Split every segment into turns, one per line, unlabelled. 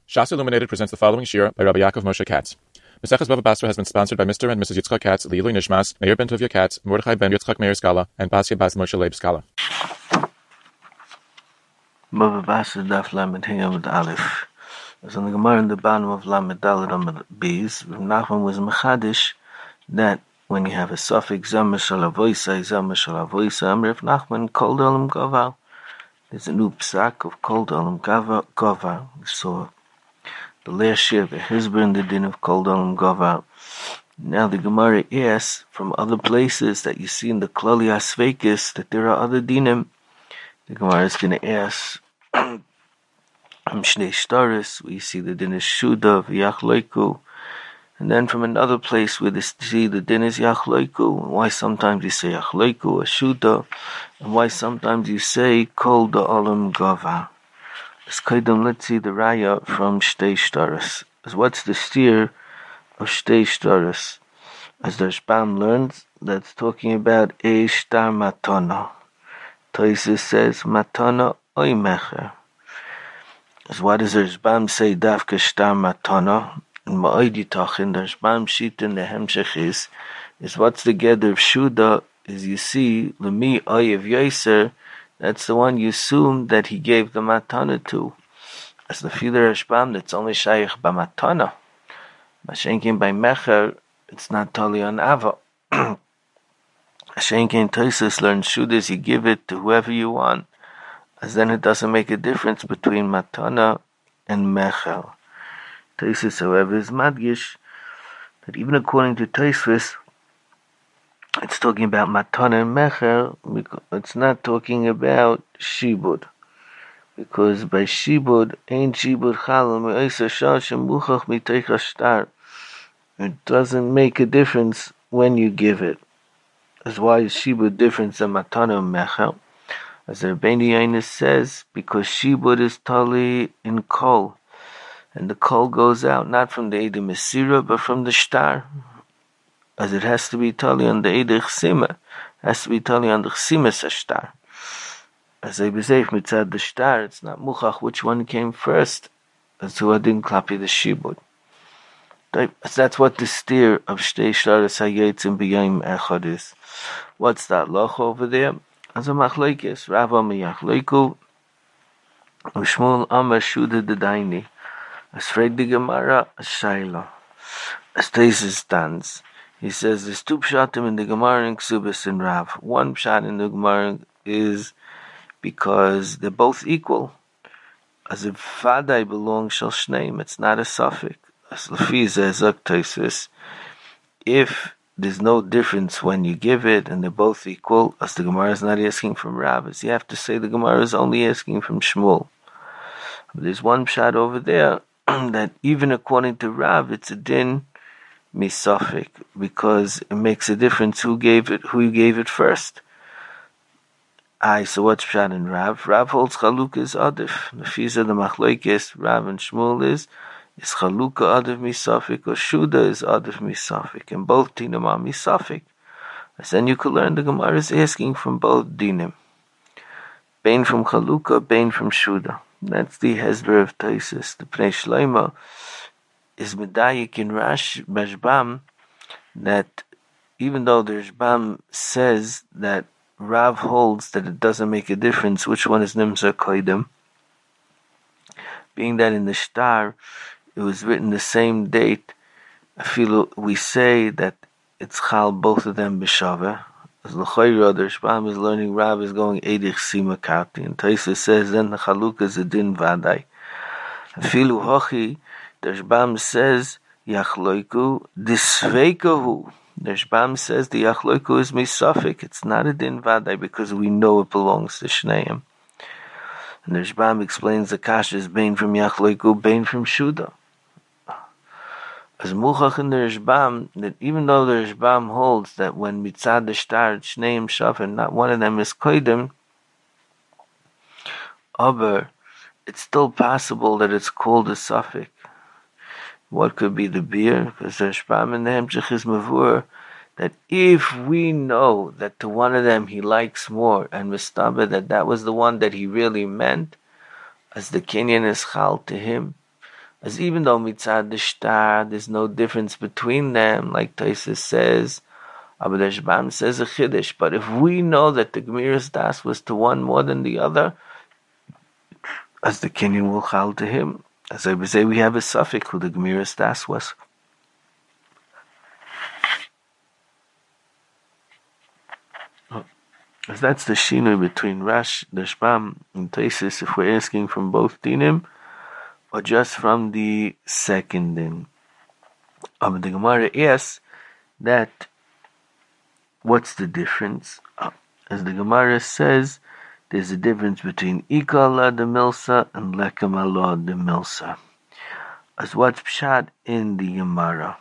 Shas Illuminated presents the following shir by Rabbi Yaakov Moshe Katz. Maseches Bava Basra has been sponsored by Mr. and Mrs. Yitzchak Katz, Leilui Nishmas, Meir ben Tuvia Katz, Mordechai ben Yitzchak Meir Skala, and Basya Bas Moshe Leib Skala.
Bava Basra Daf Lamed Hey Amud Aleph. As on the Gemara in the bottom of Lamed Dalet Amud Beis, Nachman was mechadish that when you have a suffix Zama Shalavoisa, Rav Nachman Kol Dolam Govar. There's a new psak of Kol Dolam Govar. So the last shir of Hizber in the din of Kol Dolam Govar. Now the Gemara asks from other places that you see in the Klali Asveikis that there are other dinim. The Gemara is going to ask from Shnei Shtaris, we see the din is Shuda v'Yachloiku, and then from another place where they see the din is Yachloiku, and why sometimes you say Yachloiku or Shuda, and why sometimes you say Kol Da'olam Gava. Let's see the raya from Shnei Shtaris. What's the steer of Shnei Shtaris? As the Rashbam learns, that's talking about Eishtar Matana. Toises says Matana Oy Mecher. As what does the Rashbam say? Dafka Shtar Matana. In Ma'odi Tachin, the Rashbam Shit in the Hemshech is what's the gather of Shuda is you see Lemi Oyev Yoser. That's the one you assume that he gave the Matana to. As the Filer Rashbam, that's only Shaykh B'Matana. Mashenkin by Mecher, it's not totally on Ava. Mashenkin Toises learns Shudas, you give it to whoever you want. As then it doesn't make a difference between Matana and Mecher. Toises, however, is Madgish, that even according to Toises, it's talking about Matana and Mecher, it's not talking about Shibud. Because by Shibud, Ein Shibud Chalal Me'oisa Shashem Muchach Miteicha Shtar. It doesn't make a difference when you give it. As why is Shibud different than Matana and Mecher? As the Rebbeinu Yonis says, because Shibud is tali in Kol. And the Kol goes out not from the Eideh Mesira, but from the Shtar. As it has to be tali on the Eideh Chsima. It has to be tali on the Chsima Shtar. As I b'zeif mitzad the Shtar, it's not Muchach which one came first. As who adin klapi the Shibud. That's what the steer of Shtei Shtaris Hayetzim B'yayim Echad is. What's that loch over there? As a machlekes, Rav Amar Yachleiku, Ushmul Amar Shuda Dedaini. As Freg the Gemara, a Shaila. As Taisus stands, he says there's two pshatim in the Gemara and Ksubis and Rav. One pshat in the Gemara is because they're both equal. As if Fadai belongs shal shneim, it's not a suffix. As Lefiza Zok Taisus, if there's no difference when you give it and they're both equal, as the Gemara is not asking from Rav, as you have to say the Gemara is only asking from Shmuel. But there's one pshat over there that even according to Rav, it's a din misafik, because it makes a difference who gave it first. So what's pshat in Rav? Rav holds Chalukah is adif. The Fiza the Machlokes, Rav and Shmuel is Chalukah adif misafik or Shuda is adif misafik, and both dinim are misafik. As then you could learn the Gemara is asking from both dinim. Bain from Chalukah, Bain from Shuda. That's the Hezber of Taisus. The Pnei Shleima is medayik in Rashbam that even though the Rashbam says that Rav holds that it doesn't make a difference which one is Nimzar Koidim, being that in the Shtar it was written the same date, I feel we say that it's Chal both of them b'shaveh. As l'chayra, the Rashbam is learning Rav is going Eidich Sima Kati, and Taisa says then the Chalukah is a din vadai. Afilu hochi, the Rashbam says Yachloiku disveikahu. The Rashbam says the Yachloiku is misafik. It's not a din vadai because we know it belongs to Shneim. And the Rashbam explains the kasha is Bain from Yachloiku, Bain from Shuda. As Muchach in the Rashbam, that even though the Rashbam holds that when Mitzad the Shtar, Shneim Shafin, not one of them is Koidim, aber it's still possible that it's called a suffix. What could be the beer? Because the Rashbam in the Hemshech is Mavur, that if we know that to one of them he likes more, and Mistaba that was the one that he really meant, as the Kenyan is Chal to him, As even though mitzad the shtar, there's no difference between them, like Taisus says, aber der Shbam says a chiddush. But if we know that the Gemiras Das was to one more than the other, as the Kenyan will chal to him, as I would say, we have a suffix who the Gemiras Das was. As that's the shinui between Rash, the Shbam, and Taisus, if we're asking from both dinim, or just from the second din. But the Gemara asks that what's the difference? As the Gemara says, there's a difference between Ika Allah de Milsa and Lekam Allah de Milsa. As what's pshat in the Gemara?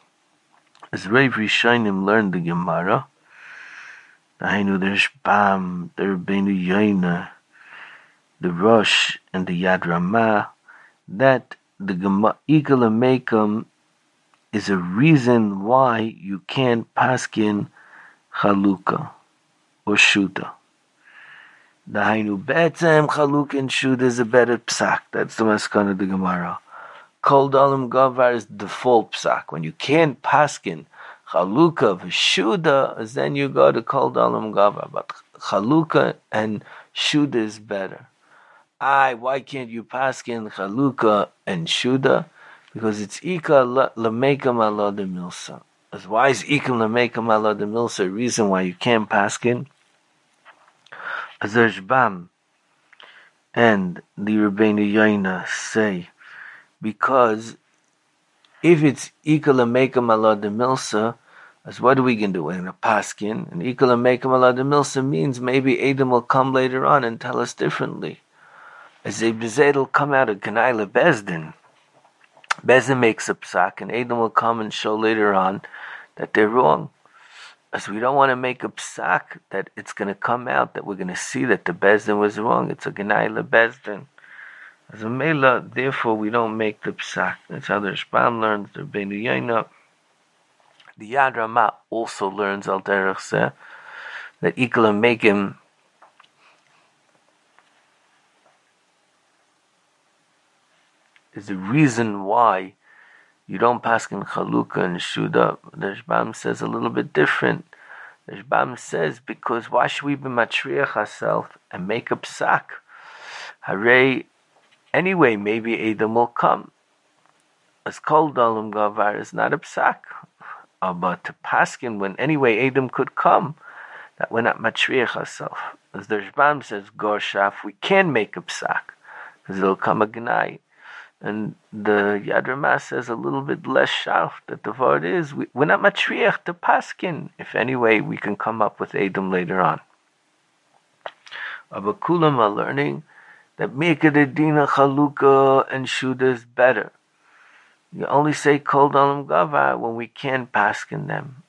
As Rav Rishonim learned the Gemara, the Hainu, the Shbam, the Rabbeinu Yoina, the Rosh, and the Yad Ramah, that the Ika Lamekam is a reason why you can't paskin Chalukah or Shuta. The Hainu Betzem Chalukah and Shuta is a better psak. That's the maskana of the Gemara. Kol Dalam Gavar is default psak. When you can't paskin Chalukah v'Shuda, then you go to Kol Dalam Gavar. But Chalukah and Shuda is better. Why can't you paskin Chalukah and Shuda? Because it's Ika Lamekam Allah de Milsa. As why is Ika Lamekam Allah de Milsa a reason why you can't paskin? As the Shbam and the Rabbeinu Yoina say, because if it's Ika Lamekam Allah de Milsa, as what are we going to do? We're going to paskin. And Ika Lamekam Allah de Milsa means maybe Adam will come later on and tell us differently. As a Bezed will come out of Kanaila Bezdin. Bezdin makes a psak, and Adam will come and show later on that they're wrong. As we don't want to make a psak that it's going to come out that we're going to see that the Bezdin was wrong. It's a Ganaila Bezdin. As a Mela, therefore we don't make the psak. That's how the Shbam learns, the Rabbeinu Yoina. The Yad Ramah also learns al derech seh that Ikla make him is the reason why you don't paskin Chalukah and Shuda. The Shbam says a little bit different. The Shbam says, because why should we be matriach ourselves and make a psak? Hooray, anyway, maybe Adam will come. As Kol Dalam Gavar is not a psak. But to paskin when anyway Adam could come, that we're not matriach ourselves. As the Shbam says, Gorshaf, we can make a psak, because it'll come a gnai. And the Yad Ramah says a little bit less sharp that the word is, we're not matriach to paskin. If anyway, we can come up with Adam later on. Abakulam are learning that Mikadadina Chalukah and Shuda is better. You only say Kol Dalam Gavar when we can paskin them.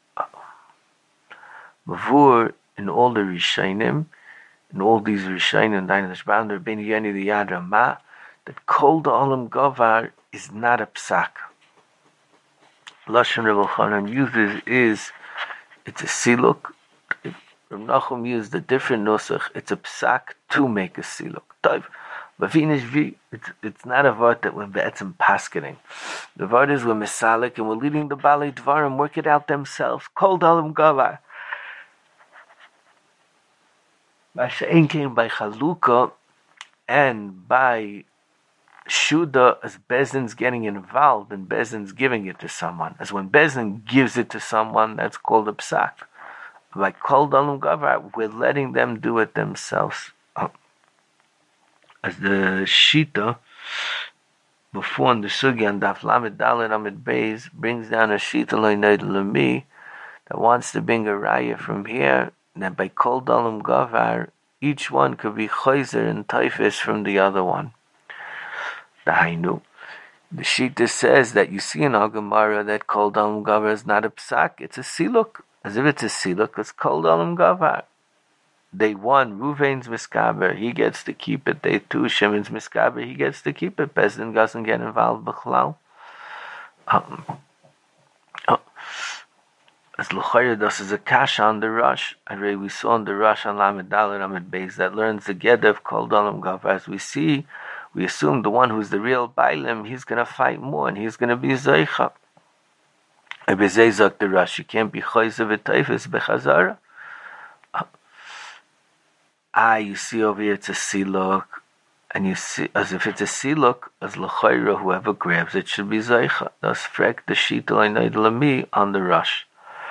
Before, in all the Rishonim, in all these Rishonim, the Shbam, the Rabbeinu Yoina, the Yad Ramah, that Kol Dalam Gavar is not a psak. Lashon Rebbe Chanan uses is, it's a siluk. If Reb Nachum used a different nusach, it's a psak to make a siluk. But it's not a word that we're be'etzim paskening. The word is we're misalik and we're leading the Balei Dvarim work it out themselves. Kol Dalam Gavar. Masha'en came by Chalukah and by Shuda, as Bezdin's getting involved and Bezdin's giving it to someone. As when Bezdin gives it to someone, that's called a psak. By Kol Dalam Gavar, we're letting them do it themselves. As the Shita, before in the Sugi on Daf Lamed Dalet Amid Beis, brings down a Shita Lo'inayt L'mi, that wants to bring a raya from here, that by Kol Dalam Gavar, each one could be chayzer and taifis from the other one. The Hainu. The Shita says that you see in our Gemara that Kol Dalam Gavar is not a psak, it's a siluk. As if it's a siluk, it's Kol Dalam Gavar. Day one, Ruvain's miskaber, he gets to keep it. Day two, Shimon's miskaber, he gets to keep it. Bezdin doesn't get involved b'chlal. As L'chayr, this is a kasha on the Rosh. We saw on the Rosh on Lamed Dalet Amid Beis that learns the Gedef Kol Dalam Gavar. As we see, we assume the one who's the real Bailim, he's going to fight more and he's going to be Zeicha. The Rush, you can't be Chayze v'Teifes b'Chazara. You see over here it's a Siluk, and you see, as if it's a Siluk, as L'chayra, whoever grabs it should be Zeicha. Thus, Frek the Shita L'Naid L'mi on the Rush.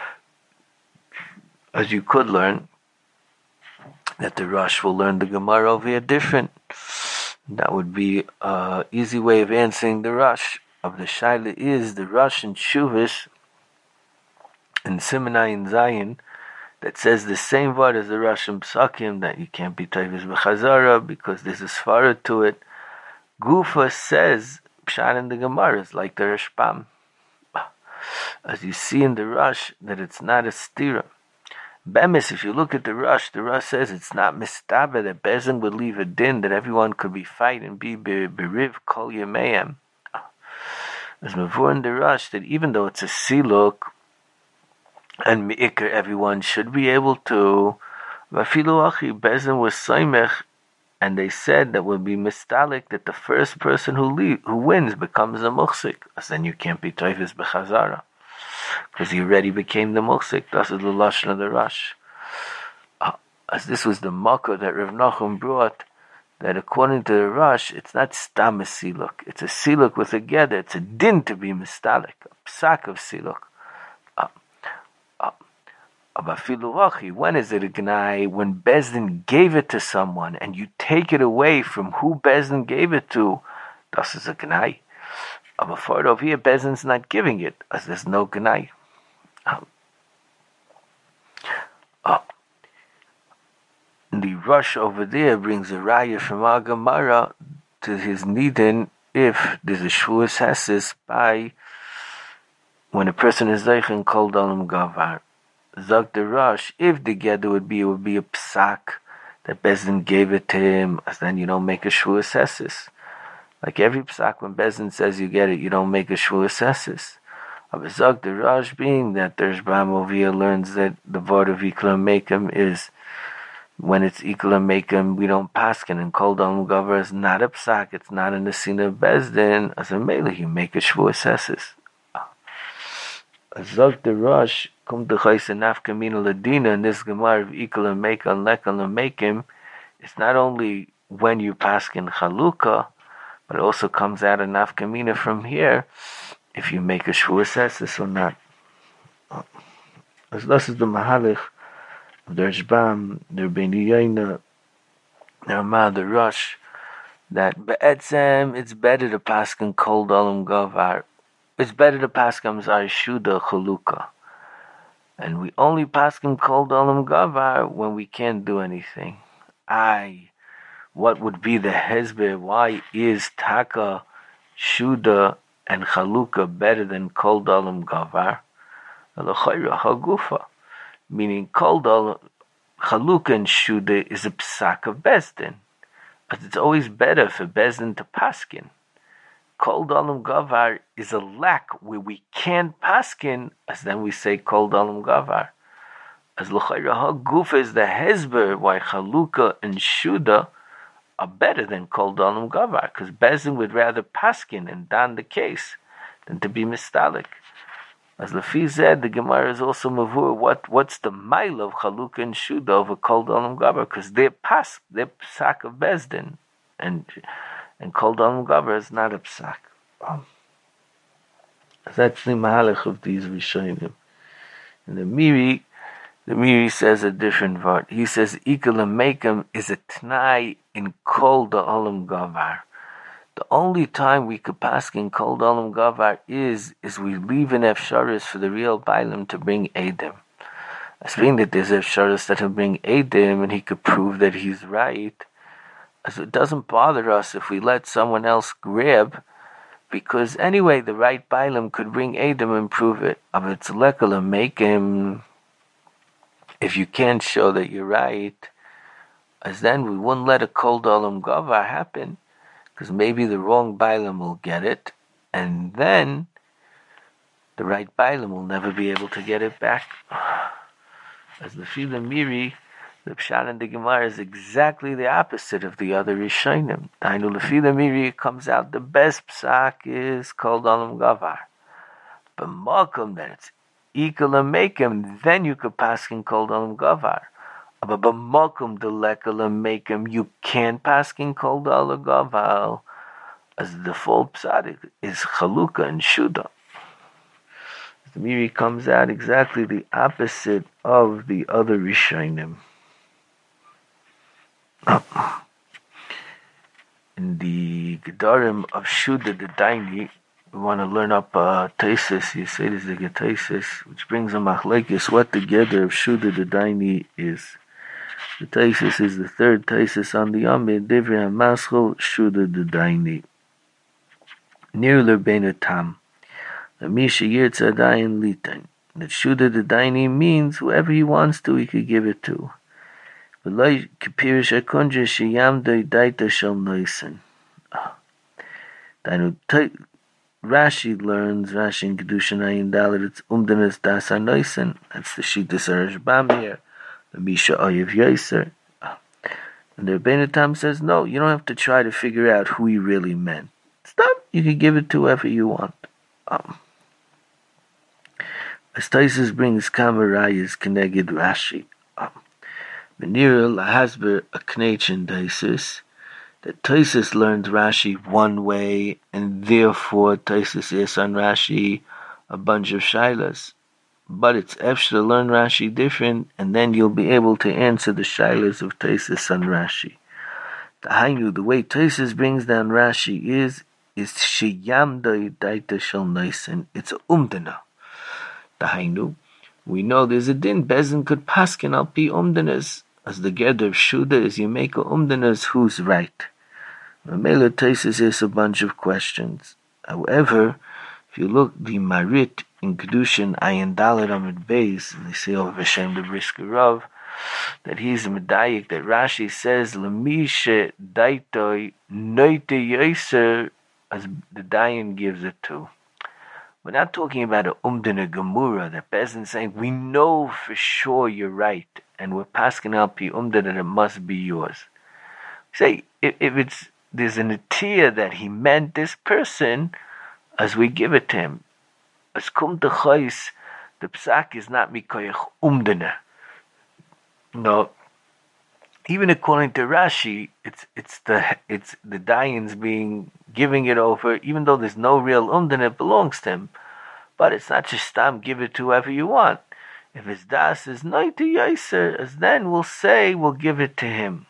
As you could learn, that the Rush will learn the Gemara over here different. That would be an easy way of answering the Rush. Of the Shaila is the Rush in Shuvis and Simonai and Zayin that says the same word as the Rush in Psakim, that you can't be Taivis B'Chazara because there's a Svara to it. Gufa says Pshat in the Gemara is like the Rashbam. As you see in the Rush that it's not a stira. Bemis, if you look at the Rush says it's not mistaba that Bezin would leave a din that everyone could be fighting and be beriv kol yemeim. As Mavur in the Rush that even though it's a siluk and meikar everyone should be able to, vafilu achi Bezin was soimech, and they said that would be mistalik that the first person who wins becomes a muhsik. As then you can't be toivis b'chazara, because he already became the muhsik. That's the lashon of the Rush. As this was the makkah that Rav Nachum brought, that according to the Rush, it's not stam a siluk. It's a siluk with a geder. It's a din to be mistalik, a psak of siluk. When is it a gnai? When Bezdin gave it to someone, and you take it away from who Bezdin gave it to, das is a gnai. But over here, Bezdin's not giving it, as there's no gnai. The Rush over there brings a raya from Agamara to his nidin if there's a shvuas hesis by when a person is zeichin kol dalam gavar. Zog the Rush, if the geder it would be a psak that Bezdin gave it to him, as then you don't make a shvuas hesis. Like every psak, when Bezdin says you get it, you don't make a shvuas hesis. Zog the Rush being that there's Bam over here learns that the word of Ikla Mekim is when it's Ikla Mekim, we don't paskin, and Kol Dalam Gavar is not a psak, it's not in the scene of Bezdin, as a mele, you make a shvuas hesis. Zog the Rush, come to Chayse Nafka Mina Ladina, in this Gemara of Ikla Mekim, Lekal Mekim, it's not only when you paskin Chalukah, but it also comes out of Nafka Mina from here, if you make a shvuas hesis or not. As this is the Mahalich of the Rashbam, the Rebbeinu Yoina, the Rush, that be'etzem it's better to paskin kol dalam gavar. It's better to paskin zar shuda chalukah, and we only paskin kol dalam gavar when we can't do anything. What would be the hezber? Why is taka shuda and chalukah better than kol dalam gavar? L'chayra hagufa, meaning kol dalam chalukah and shuda is a psak of Bezdin, but it's always better for Bezdin to paskin. Kol dalam gavar is a lack where we can't paskin, as then we say kol dalam gavar. As l'chayra hagufa is the hezber why chalukah and shuda are better than kol dalam gavar, because Bezdin would rather paskin and dan the case than to be mistalik. As Lefi said, the Gemara is also mavur. What's the mile of chalukah and shuda over kol dalam gavar? Because they're psak of Bezdin, and kol dalam gavar is not a psak. That's the mahalach of these rishonim. And the Miri says a different word. He says ikal mekem is a tnai in kol dalam gavar. The only time we could paskin kol dalam gavar is we leave an efsharis for the real bailim to bring edim. As being that there's efsharis that will bring edim and he could prove that he's right, as it doesn't bother us if we let someone else grab, because anyway the right bailim could bring edim and prove it. But it's lekala make him. If you can't show that you're right, as then we wouldn't let a kol dalam gavar happen. Because maybe the wrong bailim will get it, and then the right bailim will never be able to get it back. As the Miri the Pshat in the Gemara is exactly the opposite of the other Rishonim. Dainu Lefi the Miri, it comes out the best psak is called Olam Gavar. But Malkum, then it's equal and make him, then you could paskin called Olam Gavar. But Malkum the Lekal and make him, you can't paskin called Olam Gavar. As the default psak is Chalukah and Shuda. The Miri comes out exactly the opposite of the other Rishonim. In the Gedarim of Shuda the Daini, we want to learn up Taisis, you say this is the Taisis, which brings a machlekes what the Gedar of Shuda the Daini is. The Taisis is the third Taisis on the Amid, Divrei HaMaschel, Shuda the Daini. Nirler Bein Tam. The Misha Yirtza Dayan Litain. That Shuda the Daini means whoever he wants to, he could give it to. V'loi k'pirish akunja sheyamdoi daita shel noisen. Rashi learns, Rashi in Kedushin Ayin Dalet, it's umdenes das ha-noisen. That's the Shittas Rashbam here. The Misha Oyev Yoser. And the Rebbeinu Tam says, no, you don't have to try to figure out who he really meant. Stop, you can give it to whoever you want. As Taisus brings Kamarayas Keneged Rashi, Venira Lahasber a Knechin Taisus, that Taisus learns Rashi one way, and therefore Taisus is on Rashi a bunch of shailas. But it's efshar to learn Rashi different, and then you'll be able to answer the shailas of Taisus on Rashi. The way Taisus brings down Rashi is sheyamdoi daita shel noisen. It's a umdana. We know there's a din. Bezin could paskin al pi umdanas. As the Gedar of Shuda is you make a umdanas who's right. Mamela Taisus is a bunch of questions. However, if you look the Marit in Kedushin Ayin Dalet Amid Beis, they say over Hashem the Brisker Rav, that he's a medayik, that Rashi says Lemisha daitoi noite yoser, as the Dayan gives it to. We're not talking about a umdana gemura, that Bezin saying, we know for sure you're right, and we're paskin al pi umdana that it must be yours. Say, if there's an atiyah that he meant this person, as we give it to him, as kum techais, the psak is not mikoyach umdana. No, even according to Rashi, it's the Dayan's giving it over, even though there's no real umdana, it belongs to him. But it's not just give it to whoever you want. If his das is noite yoser, as then we'll say we'll give it to him.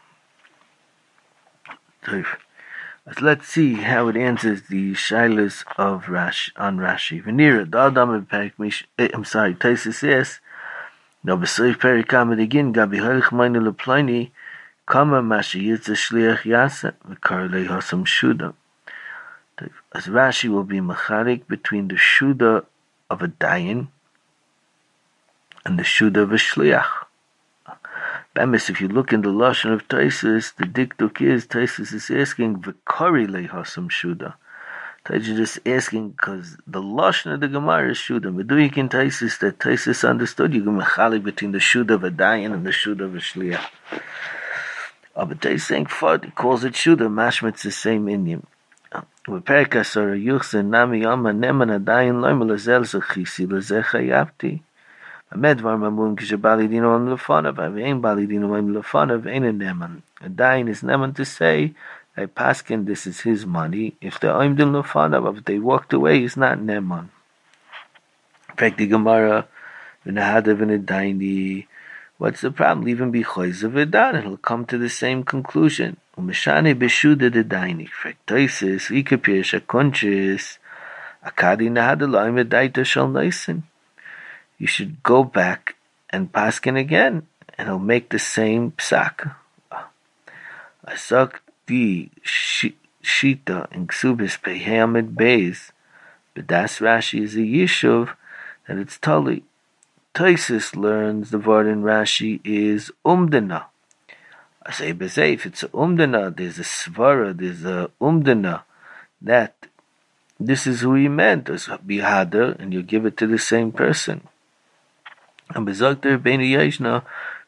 So let's see how it answers the shailas of Rashi on Rashi. Venira, the Adam Taisus says, no, b'soif perikam again, gabi halich meine leplini, kama mashi yitza shliach yasa, v'karlei hasam shuda. As Rashi will be macharik between the shuda of a dayan and the shuda of a shliach. Bemis, if you look in the lashon of Taisus, the diktuk is Taisus is asking v'karlei hasam shuda. Taisus is asking because the lashon of the Gemara is shuda. Meduik in Taisus that Taisus understood you can mechalik between the shuda of a dayan and the shuda of a shliach. But Taisus saying fad, he calls it shuda. Mashmit's the same inyan. With Perikas or Yuchsen Nami Yama Neman Adayin Loim Lazel Zechisi Lazechayapti. Medvar Mamun Kishabalidino on Lefanav, Avein Balidino on Lefanav, ain't a Neman. Adayin is Neman to say, I paskin, this is his money. If the Oimdin Lefanav, if they walked away, it's not Neman. In fact, the Gemara, Vinahadav and Adaini, what's the problem? Even be Choyz of Edan, and he'll come to the same conclusion. Umeshane Beshuda the Daini. Factoisis, Ikapirish, Akonchis, Akadi Nahadalaim Edaita Shal Naisen. You should go back and paskin again, and he'll make the same psak. Asak di Shita in Ksubis Pehamid Beis, but that's Rashi is a Yishuv, that it's Tali. Taisus learns the word in Rashi is umdana. I say, if it's a umdana, there's a svara, there's a umdana, that this is who he meant, as bihada, and you give it to the same person. And bezogter ben yeshna,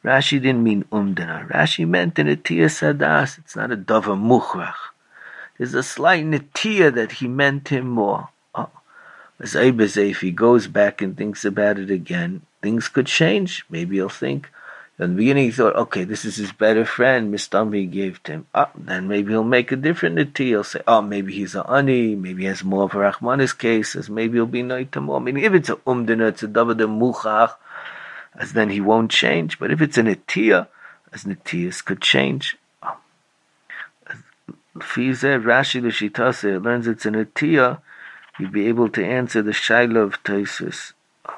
Rashi didn't mean umdana. Rashi meant an etiya sadas. It's not a davar muchrach. There's a slight netiya that he meant him more. As if he goes back and thinks about it again, things could change. Maybe he'll think, in the beginning he thought, okay, this is his better friend, Mistami gave to him. Then maybe he'll make a different netiya. He'll say, maybe he's a ani, maybe he has more of a Rachmanis case, as maybe he'll be noita more. I mean, if it's a umdana, it's a davar de muchach, as then he won't change. But if it's an netiya, as netiyas could change. Rashi l'shitase learns it's an netiya. You'd be able to answer the shaila of Taisus.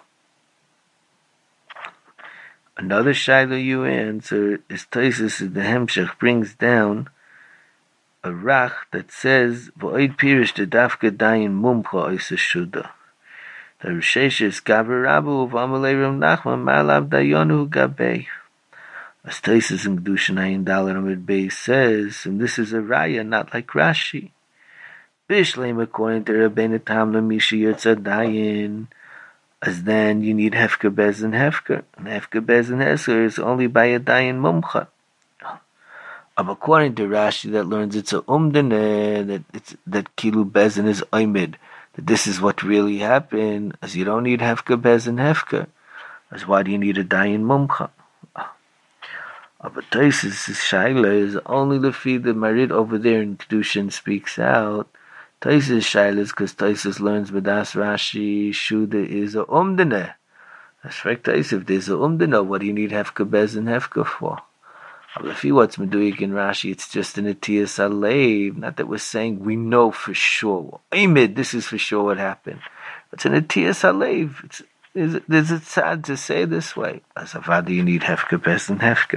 Another shaila you answer is Taisus the Hemshech brings down a rach that says V'oid pirish the dafka dayin mumcha oisa shuda. The Rishesh is gaber rabu v'amalei Ram Nachman ma'alav dayonu gabei. As Taisus in Kedushin Ayin Dalet Amud Beis says, and this is a raya, not like Rashi. Bishleim according to Rabbeinu Tam Lamisha Yotza Dayin, as then you need Hefker Bez and Hefker. And Hefker Bez and Hefker is only by a Dayin Mumcha. According to Rashi that learns it's a umdane, that Kilu Bezin is Oimid, that this is what really happened, as you don't need Hefker Bez and Hefker. As why do you need a Dayin Mumcha? But Taisus' shaila is only the feed the Marid over there in Kedushin speaks out. Taisus' shaila is because Taisus learns B'das Rashi Shuda is a umdana. That's right, Taisus. If there's a umdana, what do you need Hefka Bez and Hefka for? But if you what's Meduik in Rashi, it's just an Atiyah Salev. Not that we're saying we know for sure. Amid, this is for sure what happened. It's an Atiyah Salev. Is it sad to say this way? As a father, you need Hefka Bez and Hefka.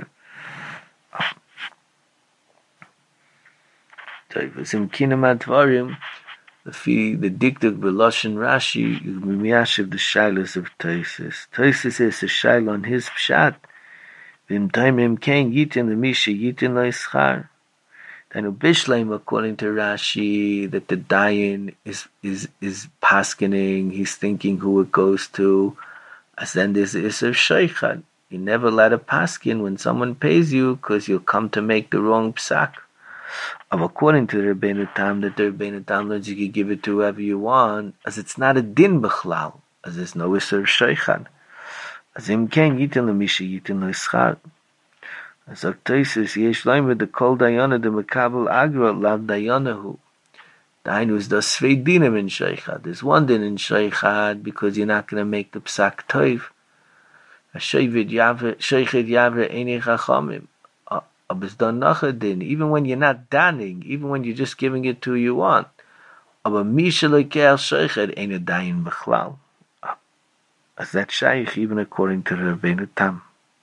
The diktuk b'loshen Rashi you miyashiv the shilas of Taisus. Taisus is a shayla on his pshat. V'im taimim kain yitin l'misha yitin lo'ischar. Then ubishleim according to Rashi that the dayan is paskening. He's thinking who it goes to. As then there's iser sheichad. You never let a paskin when someone pays you because you'll come to make the wrong psak. According to the Rebbeinu Tam, that the Rebbeinu Tam learns you can give it to whoever you want, as it's not a din b'chlal, as there's no iser sheichad. As im ken yitin l'misha yitin lo'ischar. As Taisus yesh loim with the kol dayana the mekabel agra lav dayanahu. Dainu is the svei dinim in sheichad. There's one din in sheichad because you're not going to make the psak toiv. Sheichet yavre einei chachamim. Even when you're not daning, even when you're just giving it to who you want. Aber misha lekel sheichet ain't a dayin b'chlal. As that shaykh, even according to the Rebbeinu Tam.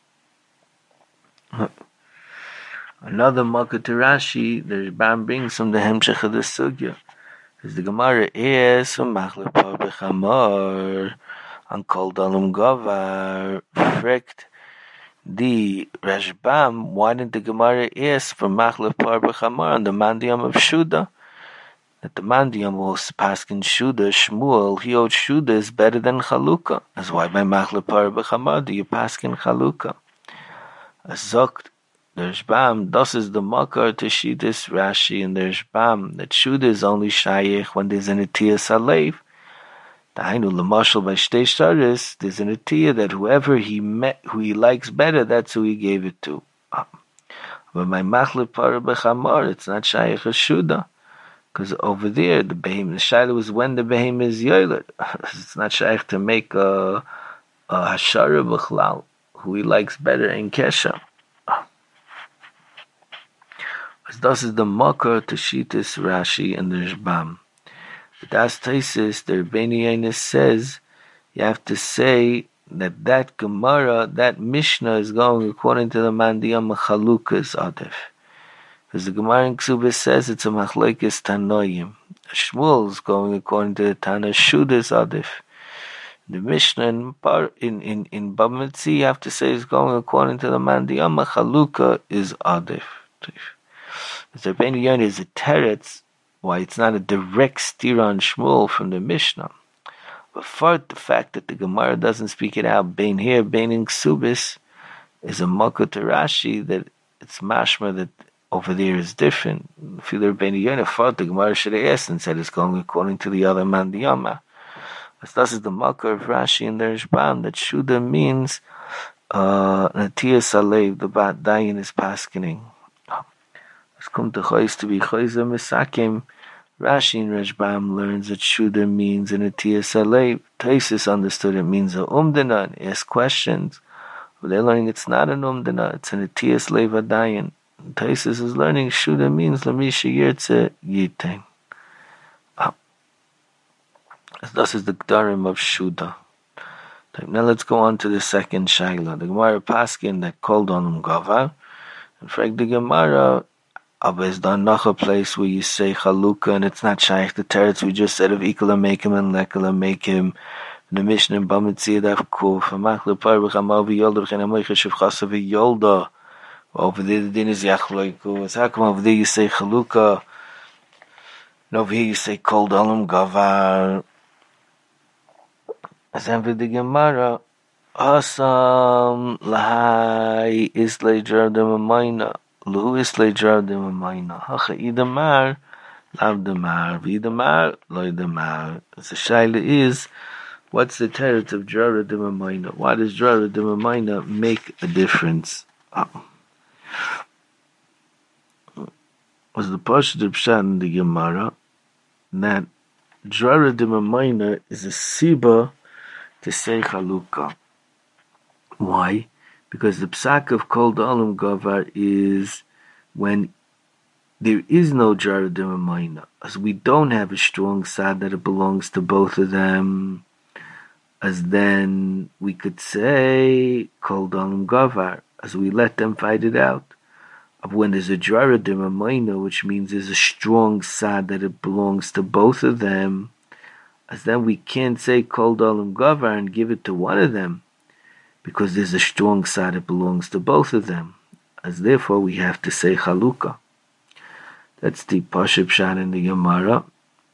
Another Makkah to Rashi, the Rebbe brings from the Hemshech of the Sugya. As the Gemara is from Machlef Par Bechamor, on Kol Dalum Govar, fricked the Rashbam, why didn't the Gemara ask for Machlef Par Bechamor on the Mandiyam of Shuda? That the Mandiyam was paskin Shuda, Shmuel, he owed Shuda is better than Chalukah. That's why by Machlef Par Bechamor do you paskin Chalukah? As Zokt, the Rashbam, thus is the Makar to Shidis Rashi and the Rashbam, that Shuda is only Shayich when there's an Atiyah Salev. Dainu l'mashal by Shtei Sharis, there's an Atiyah that whoever he met, who he likes better, that's who he gave it to. But my Machlef Par Bechamor, it's not Shayich as Shuda. Because over there, the Shaila was when the Behem is Yoyled. It's not Shayich to make a Hashara B'chlal, who he likes better in Kesha. Thus is the Makar to Shitas Rashi and the Rashbam. But as Taisus, the Rebbeinu Yonis says, you have to say that Gemara, that Mishnah is going according to the Mandiyam Chalukah's Adif. Because the Gemara in Ksubis says it's a Machlekes Tanoim. Shmuel is going according to the Tana Shuda's Adif. The Mishnah in Bava Metzia, you have to say it's going according to the Mandiyam Chalukah is Adif. The Rebbeinu Yonis is a teretz why it's not a direct steer on Shmuel from the Mishnah. But for the fact that the Gemara doesn't speak it out, bein here, bein in Ksubis, is a makor to Rashi that it's mashma that over there is different. Filer ben Yonah thought the Gemara should have asked and said it's going according to the other man the Yama. As this is the makor of Rashi in the Rishbam that Shuda means Natiyas Alev, the bat dayin is paskening. It's come to Chois to be Choiza Misakim. Rashi in Rishbam learns that Shuda means a Natiyas Alev. Taisis understood it means a umdana and ask questions. But they're learning it's not an umdana, it's a Natiyas Leva dayin. Taisis is learning Shuda means Lamisha Yirtze Yitain. This is the Gdarim of Shuda. Now let's go on to the second Shaila. The Gemara Paskin that called on him Gavar. In fact, the Gemara is done noch a place where you say Chalukah and it's not Shaykh the Teretz. We just said of Ikala make him and Lekala make him. In the Mishnah in Bamitzia Daf Kuf. Amach Lepar B'chamav Yolda B'chen Amoicha Shiv Chasav Yolda. Over there the din is Yachloiku. It's how come over there you say Chalukah and over here you say called on him Gavar. As then with the Gemara, Asam lahai islay jardim amayna, lu islay jardim amayna. Hacha idamar, lav damar, vidamar, loy damar. The shaila is, what's the teretz of jardim amayna? Why does jardim amayna make a difference? Was the Pasha de Pshat in the Gemara that jardim amayna is a siba to say Chalukah. Why? Because the psak of Kol Dalam Gavar is when there is no Jaradim Amayna, as we don't have a strong sad that it belongs to both of them, as then we could say Kol Dalam Gavar, as we let them fight it out. But when there's a Jaradim Amayna, which means there's a strong sad that it belongs to both of them, as then we can't say Kol Dalam Gavar and give it to one of them, because there's a strong side that belongs to both of them. As therefore we have to say Chalukah. That's the Pashup Pshat in the Gemara.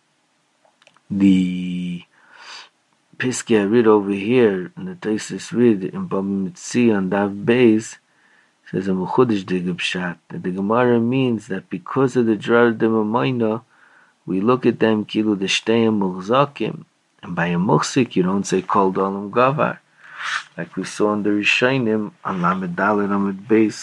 The Piskei Rid over here, in the Taisis Rid, in Baba Mitzi on Dav Beis, says a Mechudesh Digab Pshat, that the Gemara means that because of the Jaradim Amayna, we look at them kilu the shteim muchzakim, and by a muchzik you don't say kol dalam gavar, like we saw in the Rishonim on Lamed Dalet Amud Beis.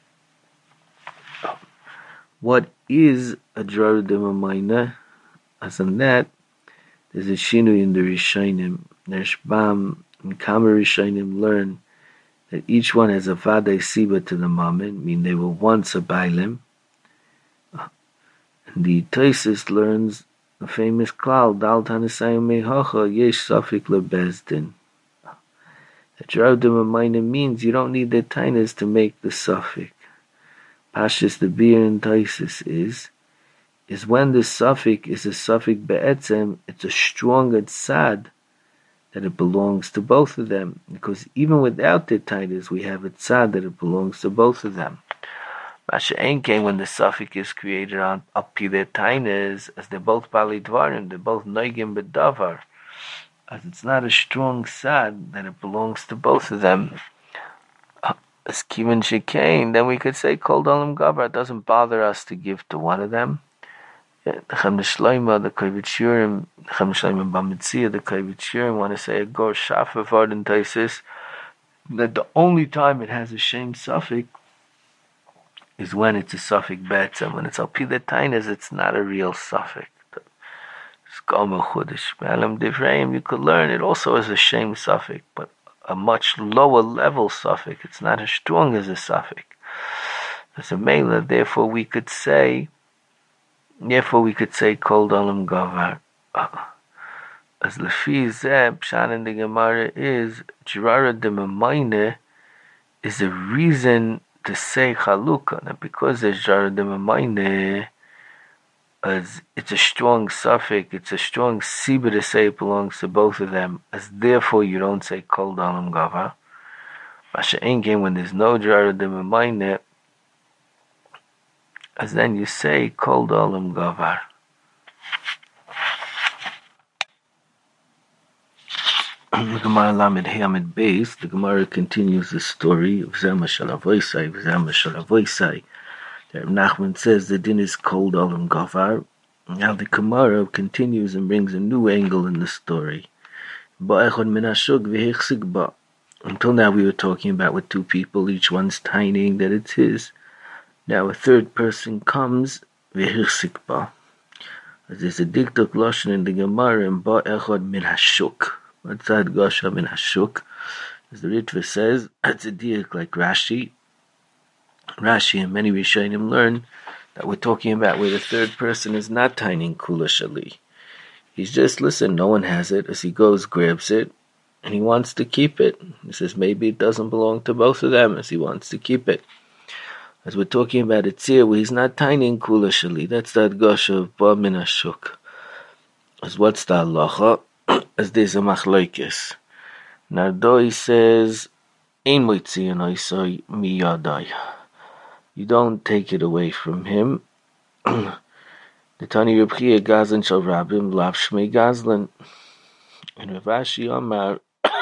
What is a jaradim amayna? As on that, there's a shinu in the Rishonim. Rishbam and Kamer Rishonim learn that each one has a vaday siba to the mammon, meaning they were once a bailim. The Taisis learns the famous klal dal tanisayim mehacha yesh safik lebezdin. The jaradim amayna means you don't need the tainas to make the safik. Pashas the beer in Taisis is when the safik is a safik be'etzem, it's a stronger tzad that it belongs to both of them, because even without the tainas we have a tzad that it belongs to both of them. Masha Ein came when the suffix is created on Api their tainas, as they're both Bali Dvarim, they're both Noigim Bedavar, as it's not a strong sad that it belongs to both of them. As Kivin Shekain, then we could say Kol Dalam Gavar, it doesn't bother us to give to one of them. The Chem Shloima, the Kovetz Shiurim, the Chem Shloima Bamitzia, the Kovetz Shiurim want to say a Gor Shafa Vard Taisis, that the only time it has a shame suffix is when it's a suffix betz, and when it's al pida tainas, it's not a real suffix. Skama chudish b'alam divrayim, you could learn it also as a shame suffix, but a much lower level suffix. It's not as strong as a suffix. As a mela, therefore we could say kol dalam gavar. As lefi zeh pshat in the Gemara is jirara d'mamayne is a reason to say Chalukah, and because there's Jaradim Amayne, as it's a strong suffix, it's a strong siba to say it belongs to both of them, as therefore you don't say Kol Dalam Gavar. Masha Ein came when there's no Jaradim Amayne, as then you say Kol Dalam Gavar. The Gemara Lamed Hamid Beis, the Gemara continues the story of Zema Shalavoisai, Zema Shalavoisai. Nachman says the din is cold olam gavar. Now the Gemara continues and brings a new angle in the story. Until now we were talking about with two people, each one's tining that it's his. Now a third person comes, v'hichsik ba. There's a diktuk lashon in the Gemara, and ba echad min hashuk. What's that gasha min hashuk? As the Ritva says, that's a diak like Rashi. Rashi and many Rishonim learn that we're talking about where the third person is not tining kula shali. He's just, listen, no one has it. As he goes, grabs it, and he wants to keep it. He says maybe it doesn't belong to both of them, as he wants to keep it. As we're talking about it here, where he's not tining kula shali, that's that gasha of ba min hashuk. As what's the halacha? As there's a machlokes. Nardoi says, ein moitzian oisai miyadai. You don't take it away from him. The Tani Reb Chia Gazlan shal Rabim lav shmei Gazlan. And Rav Ashi Amar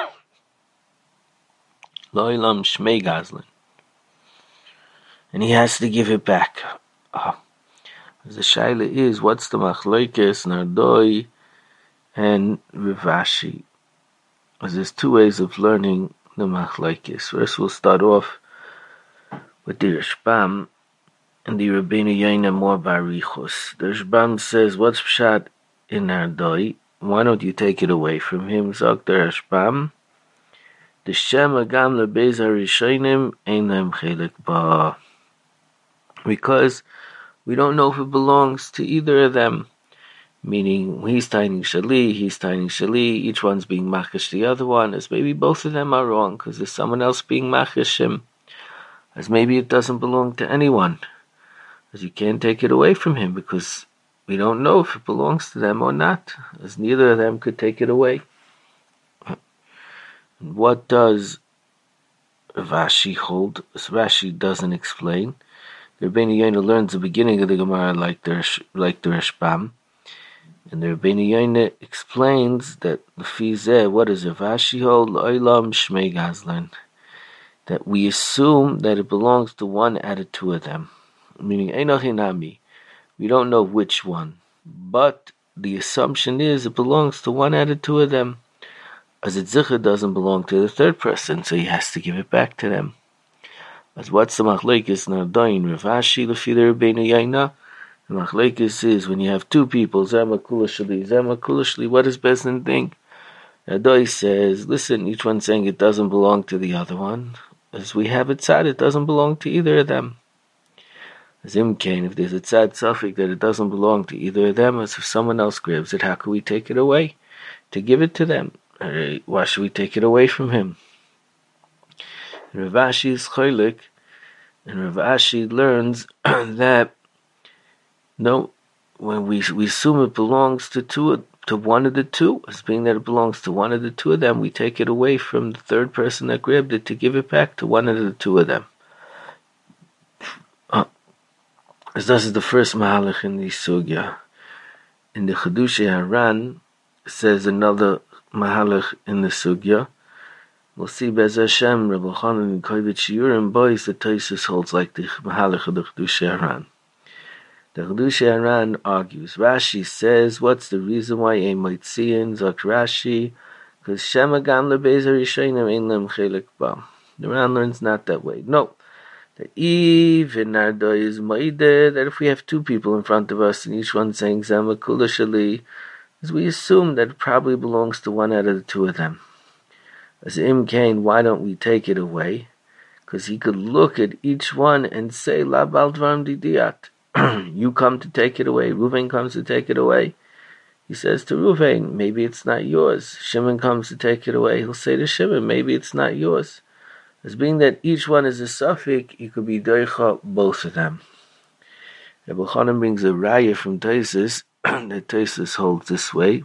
lo ilam shmei Gazlan. And he has to give it back. As the shaila is, what's the machlokes Nardoi and Rav Ashi? As there's two ways of learning the machlokes. First we'll start off with the Rashbam and the Rabbeinu Yaina more barichos. The Rashbam says, what's pshat in Nardoi? Why don't you take it away from him? Zog the Rashbam. The Shem agam lebez harishonim ein lehem chelik ba. Because we don't know if it belongs to either of them. Meaning, he's tining shali, each one's being machish the other one, as maybe both of them are wrong, because there's someone else being machish him. As maybe it doesn't belong to anyone. As you can't take it away from him, because we don't know if it belongs to them or not. As neither of them could take it away. What does Rashi hold? As Rashi doesn't explain. The Rabbeinu Yonah learns the beginning of the Gemara like the Rashbam. And the Rabbeinu Yonah explains that the Fizeh, what does Rashi hold? Oilam shmei Gazlan. That we assume that it belongs to one out of two of them. Meaning, Einachinami. We don't know which one. But the assumption is it belongs to one out of two of them. As it zichah doesn't belong to the third person, so he has to give it back to them. As what's the machlekes Nardain Rav Ashi lefi the Rabbeinu Yaina? The machlekes is when you have two people, Zema kula shali, what does Bezdin think? Adoi says, listen, each one saying it doesn't belong to the other one. As we have it tzad, it doesn't belong to either of them. As Imkain, if there's a tzad suffix that it doesn't belong to either of them, as if someone else grabs it, how can we take it away? To give it to them. Why should we take it away from him? Rav Ashi is cholik, and Rav Ashi learns that no, when we assume it belongs to one of the two, as being that it belongs to one of the two of them, we take it away from the third person that grabbed it to give it back to one of the two of them. As this is the first mahalach in the sugya. In the Chiddushei Haran says another mahalach in the sugya. We'll see Bez Hashem, Rabbi Chanan and Kovet Shiurim boys, the Taisus holds like the mahalach of the Chiddushei Haran. The Chiddushei Haran argues. Rashi says, what's the reason why Ein Moitzian, Zok Rashi? Because Shema Gam Lebez HaRishonim Ein Lehem Chelik Ba. The Ran learns not that way. No. That even Nardoi is Moide, that if we have two people in front of us and each one saying Zema Kula Shali, as we assume that it probably belongs to one out of the two of them. As Imkain, why don't we take it away? Because he could look at each one and say, La Baldvam Didiat. You come to take it away. Reuven comes to take it away. He says to Reuven, maybe it's not yours. Shimon comes to take it away. He'll say to Shimon, maybe it's not yours. As being that each one is a suffix, you could be doicha both of them. Rabbi Chanan brings a raya from Taisus, that Taisus holds this way,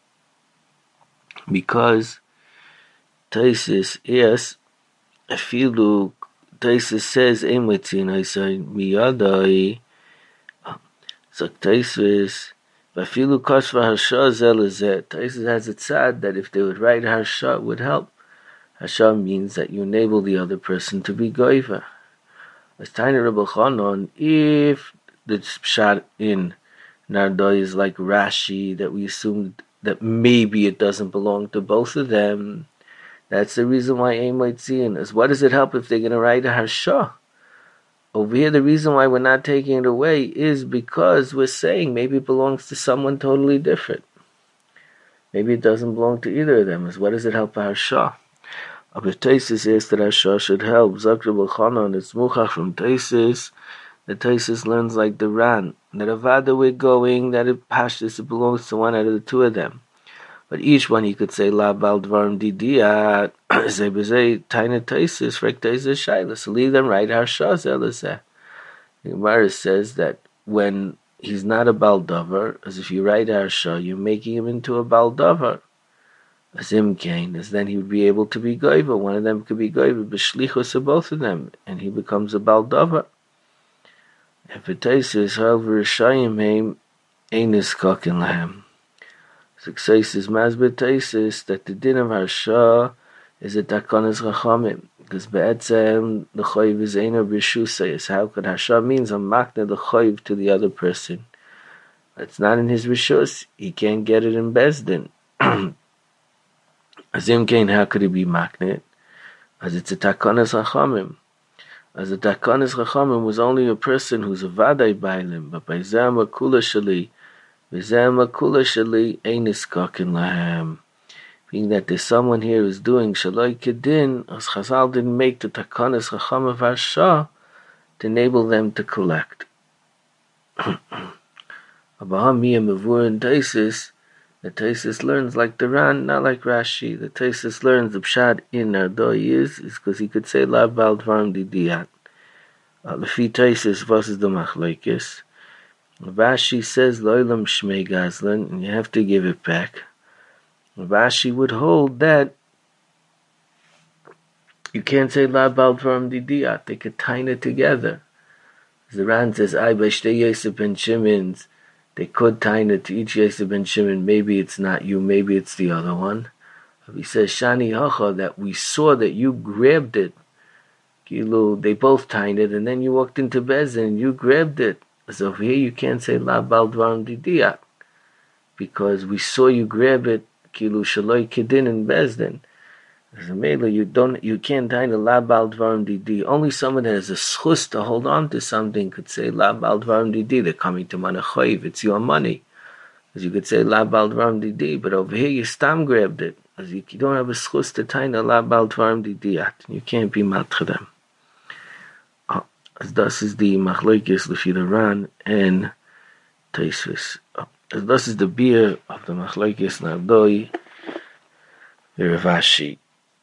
because Taisus is, afilu, Taisus says, Emetzin, I say, miyadai, so Taisus, Vafilu Kosva Harsha Zelazet. Taisus has it said that if they would write Harsha, it would help. Harsha means that you enable the other person to be goiva. As Tiny Rebbe Chanon, if the pshat in Nardoi is like Rashi, that we assume that maybe it doesn't belong to both of them, that's the reason why Ein Moitziin is. What does it help if they're going to write a Harsha? Over here, the reason why we're not taking it away is because we're saying maybe it belongs to someone totally different. Maybe it doesn't belong to either of them. What does it help a Harsha? But Taisus is that Harsha should help. Zakr B'Chanan, it's Muchach from Taisus. The Taisus learns like the Ran. That Avada we're going, that it Pashtus, it belongs to one out of the two of them. But each one he could say, La Bal Dvarim Didiyat, Zebezei, Taina Taisus, Frek Taisus Shaila. So leave them right, Harsha Zelazeh. The Gemara says that when he's not a Baldavar, as if you write Harsha, you're making him into a Baldavar. As Imkain, as then he would be able to be Goiva. One of them could be Goiva, B'shlichus of both of them, and he becomes a Baldavar. If it is, however, Rishayim Heim, Einis Kokin Lahem. Success is Masbet Taisis that the din of Harsha is a Takonis Chachamim. Because Be'etzem, the Choiv is Eino B'Rishusayis. How could Harsha means a makna the Choiv to the other person? It's not in his Rishus. He can't get it in Bezdin. As Imkain, how could he be makna? As it's a Takonis Chachamim. As a Takonis Chachamim was only a person who's a Vadai Bailim, but by Zama Kula Shali, V'zema Kula Shali Einis Kokin Lahem. Being that there's someone here who's doing Shaloi Kedin, as Chazal didn't make the Takonis Chacham of Harsha to enable them to collect. Abaham Miyah Mavur and Taisis, the Taisis learns like the Ran, not like Rashi. The Taisis learns the Pshad in Nardoi is because he could say La Bal Dvarim Didiyat. Lefi Taisis versus the Machlekes. Rashi says Loilam Shmei Gazlan, and you have to give it back. Rashi would hold that you can't say La Bal Dvarim Didiyat. They could tie it together. The Ran says, I by Shtei Yosef ben Shimon's. They could tie it to each Yosef ben Shimon. Maybe it's not you, maybe it's the other one. He says, Shani Hacha, that we saw that you grabbed it. They both tied it, and then you walked into Bezin and you grabbed it. So over here you can't say La Bal Dvarim Didiyat, because we saw you grab it, Kilu Shaloi Kedin in Bezdin. As a mela, you can't tie the La Bal Dvarim Didi. Only someone that has a schus to hold on to something could say La Bal Dvarim Didi. They're coming to Manachoiv, it's your money. As you could say La Bal Dvarim Didi, but over here you stam grabbed it. As you don't have a schus to tie the La Bal Dvarim Didiyat. You can't be matra them. As thus is the Machlokes Lefi the Ran and Taisvis. As thus is the beer of the Machlokes Nardoi, the Ravashi.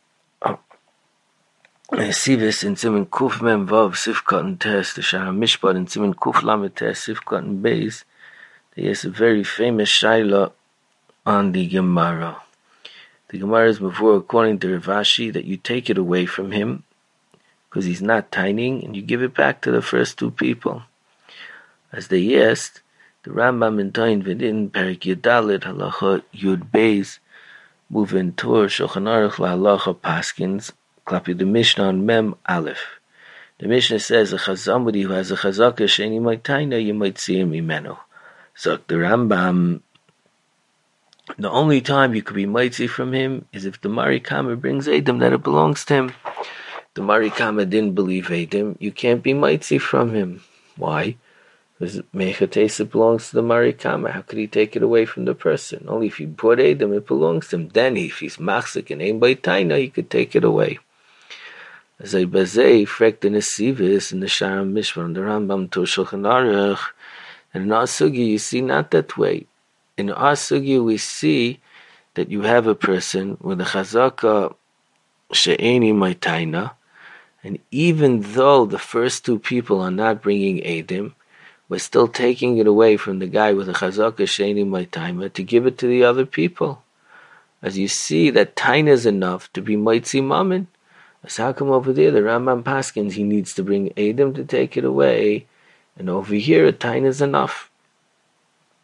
I see this in Siman Kuf Mem Vav Sifkat and Tes, the Shara Mishpat in Siman Kuf Lamed Tes Sifkat and Beis. There is a very famous Shaila on the Gemara. The Gemara is before, according to Ravashi, that you take it away from him because he's not tining, and you give it back to the first two people. As they asked, the Rambam in Tain Vidin Perik Yadalit Halacha Yud Beis Moving Tor Shulchan Aruch La Halacha Paskins Klapi the Mishnah on Mem Aleph. The Mishnah says somebody who has a chazaka sheni might taina, you might see him imenu. So the Rambam, the only time you could be mitzi from him is if the Marikama brings Edom that it belongs to him. The Marikama didn't believe Edom, you can't be mitzi from him. Why? Because Mechatesa belongs to the Marikama. How could he take it away from the person? Only if he brought Edom, it belongs to him. Then if he's machzik and aim by taina, he could take it away. As I bazei frekt in the Sivis in the Sharam Mishpah and the Rambam to Shulchan Aruch, and in our sugi you see not that way. In our sugi we see that you have a person with a chazaka she'eni maitaina, and even though the first two people are not bringing edim, we're still taking it away from the guy with a chazaka she'eni maitaina to give it to the other people. As you see that taina is enough to be mitzi mamin. So how come over there the Rambam Paskins he needs to bring Edom to take it away, and over here a taina is enough.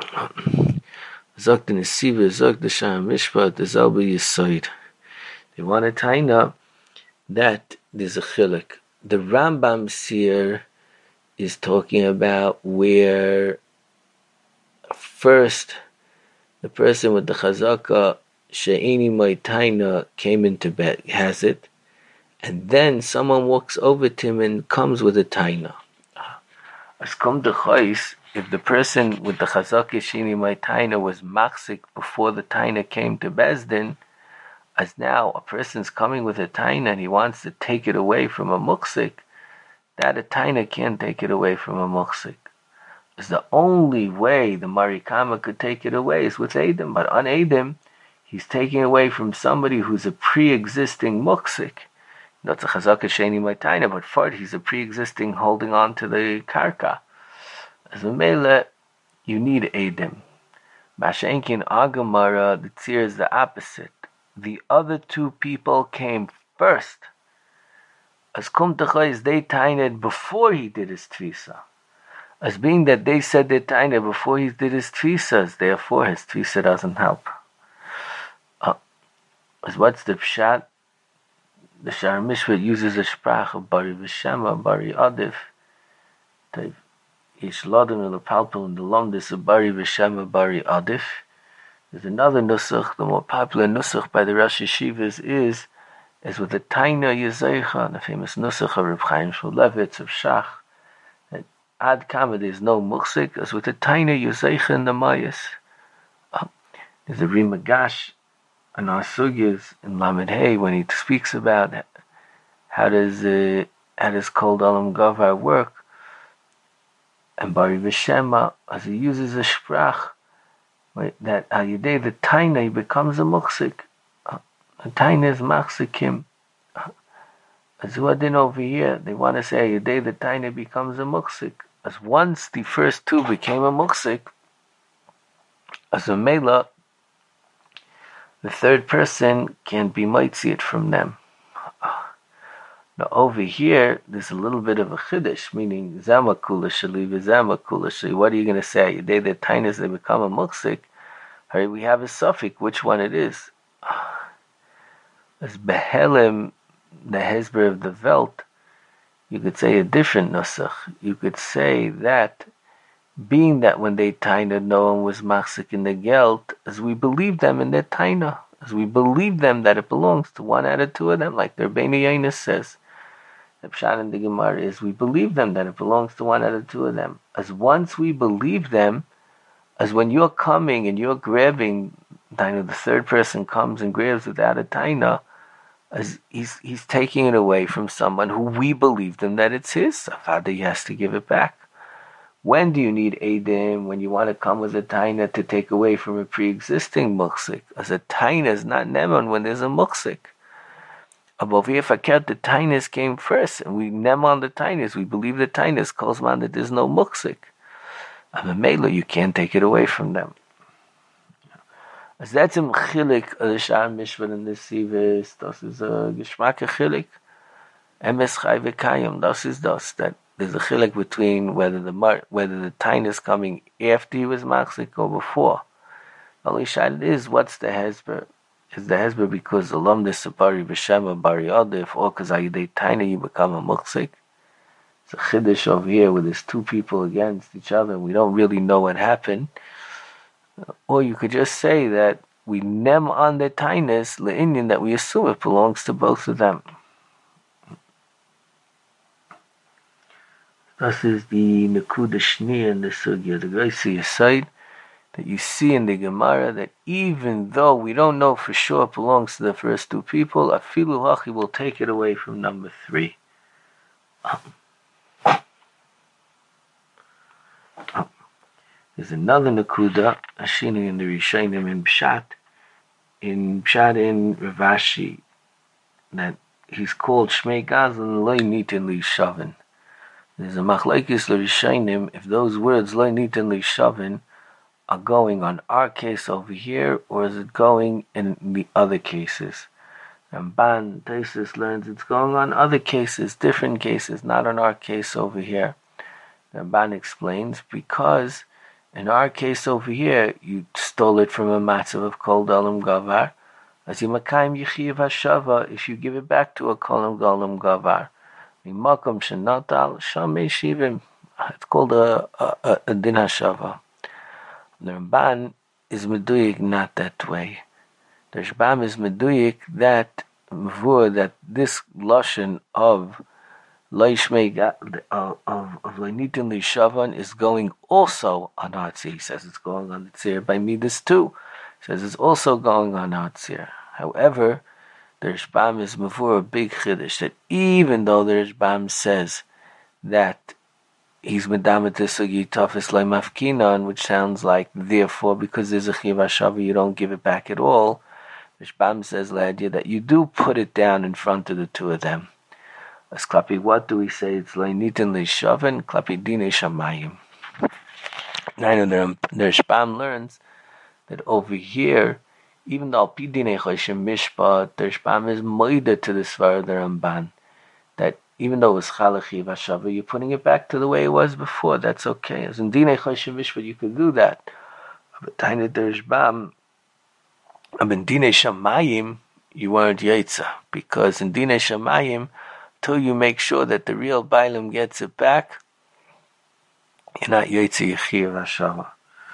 Zogt in the Siva, Zogt the Sham Mishpat, the Zalba Yisoid. They want to taina that there's a chilik. The Rambam Seer is talking about where first the person with the chazaka she'ini my taina came into bed, has it, and then someone walks over to him and comes with a taina. As come the chais, if the person with the chazaka she'ini my taina was machzik before the taina came to Bezdin, as now a person's coming with a taina and he wants to take it away from a muksik, that a taina can't take it away from a muksik. It's the only way the Marikama could take it away is with Edom, but on Edom, he's taking away from somebody who's a pre-existing muksik. Not a chazaka sheni my taina, but fard, he's a pre-existing holding on to the karka. As a mele, you need Edom. Mashenkin Agamara, the tzir is the opposite. The other two people came first. As kum tachais, they tained before he did his tfisa. As being that they said they tained before he did his tfisas, therefore his tfisa doesn't help. As what's the pshat? The Shar Mishpat uses a sprach of Bari V'Shema, Bari Adif. Ish Ladan Ulapalpal in the Lomdis of Bari V'Shema, Bari Adif. There's another nusach, the more popular nusach by the Rosh Yeshivas is with the Taina Yezeicha, the famous nusach of Reb Chaim Shmulevitz of Shach, that Ad Kama there's no muksik, as with the Taina Yezeicha in the Mayas. There's a Rimagash on our sugyas in Lamed Hey when he speaks about how does Kol Olam Gavar work, and Bari V'Shema, as he uses a sprach, that al yedei the taina becomes a muksik. The taina is machzikim. As what in over here, they want to say al yedei the taina becomes a muksik. As once the first two became a muksik, as a mela, the third person can be mitzi it from them. Now over here, there's a little bit of a chiddush, meaning zama kula shali v'zama kula shali. What are you going to say? The day the tainas they become a muksik, we have a suffix which one it is. As behelim, the hezber of the Welt, you could say a different nusach. You could say that, being that when they taina no one was machzik in the geld, as we believe them in their taina, as we believe them that it belongs to one out of two of them, like their Beinu Yainus says. The pshat in the Gemara is we believe them that it belongs to one out of two of them. As once we believe them, as when you're coming and you're grabbing, the third person comes and grabs without a taina, as he's taking it away from someone who we believe them that it's his. Father, he has to give it back. When do you need Eidim? When you want to come with a taina to take away from a pre-existing muksik. As a taina is not neman when there's a muksik. Above here, the tainas came first, and we nem on the tainas. We believe the tainas calls man that there's no muksik. I'm a mela, you can't take it away from them. As that's a chilik of the Shar Mishpat and the Sivis, das is a geschmack chilik. Emes chai v'kayim, das is das. That there's a chilik between whether the tain is coming after he was machzik or before. Only shayla is what's the hezber. Is the hezber because the lomdis of Bari V'Shema, Bari Adif, or because ayidei taina you become a machzik? It's a chiddush over here where there's two people against each other and we don't really know what happened. Or you could just say that we nem on the tainas le'inyan that we assume it belongs to both of them. This is the Nakuda Shni in the Sugya, the Gaisi Yesod, that you see in the Gemara that even though we don't know for sure it belongs to the first two people, Afilu Hachi will take it away from number three. There's another Nakuda, Ashini in the Rishonim in Pshat in Ravashi, that he's called Shmei Gazlan Loi Nitin Li Shavin. There's a machlekes l'rishonim if those words lo nitin lishavin are going on our case over here, or is it going in the other cases? Ramban Taisus learns it's going on other cases, different cases, not on our case over here. Ramban explains because In our case over here, you stole it from a matzav of kol dalam gavar. As you makayim yichiv hashava, if you give it back to a kol dalam gavar, mimakom shenatal shamei shivim. It's called a din hashava. The Ramban is meduyik not that way. The Rashbam is meduyik that this lashon of Leishmei of Leinitin Lishavan is going also on Hatzir. He says it's going on the Tzir by Midas too. He says it's also going on Hatzir. However, the Rashbam is mavur a big chiddush that even though the Rashbam says that he's medamet sugi tafis leimafkinan, which sounds like therefore because there's a chiv hashava you don't give it back at all. The Rashbam says ladia that you do put it down in front of the two of them. As klapi, what do we say? It's leinitin leishaven, klapi dine shamayim. Now the Rashbam learns that over here, even though pi dine choshim mishpat, the Rashbam is moida to the svar of the Ramban, that even though it's chalachi v'ashava, you're putting it back to the way it was before. That's okay. As in dine choshim mishpat, you could do that. But tiny the Rashbam, in dine shamayim, you weren't yaitza, because in dine shamayim, till you make sure that the real Bailam gets it back, you're not Yotzi Yechiv Hashava.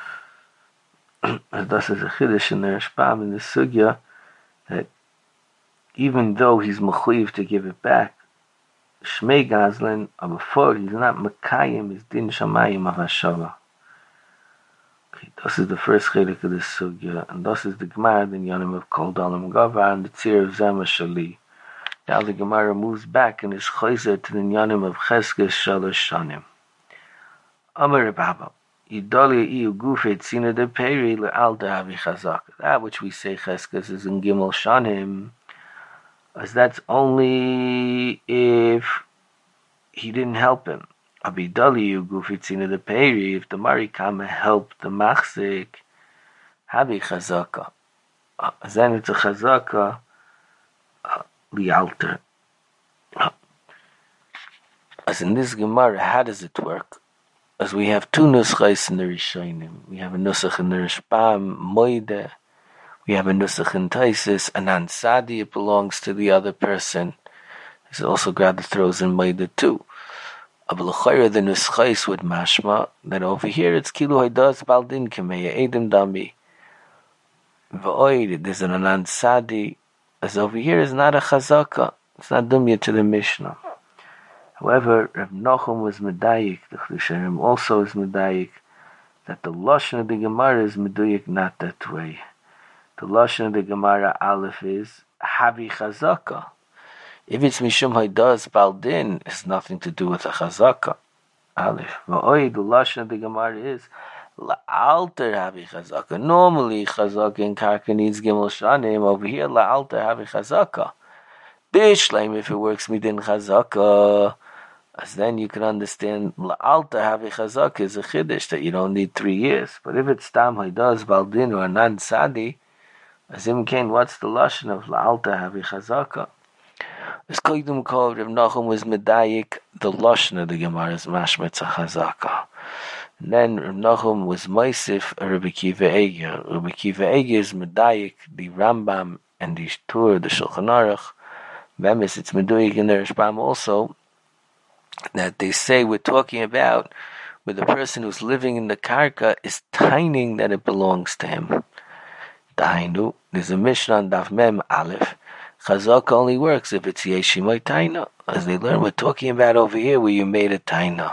As das is a chiddush in the Rashbam in the Sugya, that even though he's mechuyev to give it back, Shmei Gazlan, before he's not Mekayim, is Din Shamayim of Hashava. Okay, this is the first chiddush of the Sugya, and this is the Gemara, the Yanim of Kol Dalam Gavar, and the Tzir of Zema Shali. Now the Gemara moves back and is chayzer to the Nyanim of Cheskes Shalosh Shanim. Amar Baba, Idoli iu gufet sina de peri le'al dehavi chazak. That which we say Cheskes is in Gimel Shanim, as that's only if he didn't help him. Abidoli iu gufet sina de peri, if the Marikama helped the Machzik, havi chazaka. Then it's a chazaka, lialter. As in this Gemara, how does it work? As we have two nuschais in the Rishonim. We have a nusach in the Rashbam, Moide. We have a nusach in Taisis, Anan Sadi, it belongs to the other person. There's also grab the throws in Moide too. Abulachayra, the nuschais with mashma, that over here it's Kilu Haidas Baldin Kameya, Edim Dami. V'oid, there's an Anan Sadi, as over here is not a chazaka. It's not dumya to the Mishnah. However, Reb Nachum was medayik, the Chlusharim also is medayik, that the lashon of the Gemara is medayik not that way. The lashon of the Gemara Aleph is havi chazaka. If it's mishum haidas baldin, it's nothing to do with a chazaka. Aleph. V'oi, the lashon of the Gemara is la'alter havi chazaka. Normally, chazaka in karka needs gimel shanim. Over here, la'alter havi chazaka. Bishleim, if it works midin chazaka, as then you can understand la'alter havi chazaka is a chiddush that you don't need 3 years. But if it's tam haidas baldin or nan sadi, as im kain, what's the lashon of la'alter havi chazaka? As koydum kol Reb Nachum was medayik, the lashon of the Gemara is mashmetz chazaka. And then Reb Nachum was Moisif Rabbi Akiva Eiger. Rabbi Akiva Eiger is medayik, the Rambam and the Tur, the Shulchan Aruch. Bemis, it's medayik in the Rashbam also, that they say we're talking about where the person who's living in the karka is tining that it belongs to him. Tainu, there's a Mishnah on Daf Mem Aleph. Chazaka only works if it's Yeshimai Taina. As they learn, we're talking about over here where you made a Taina.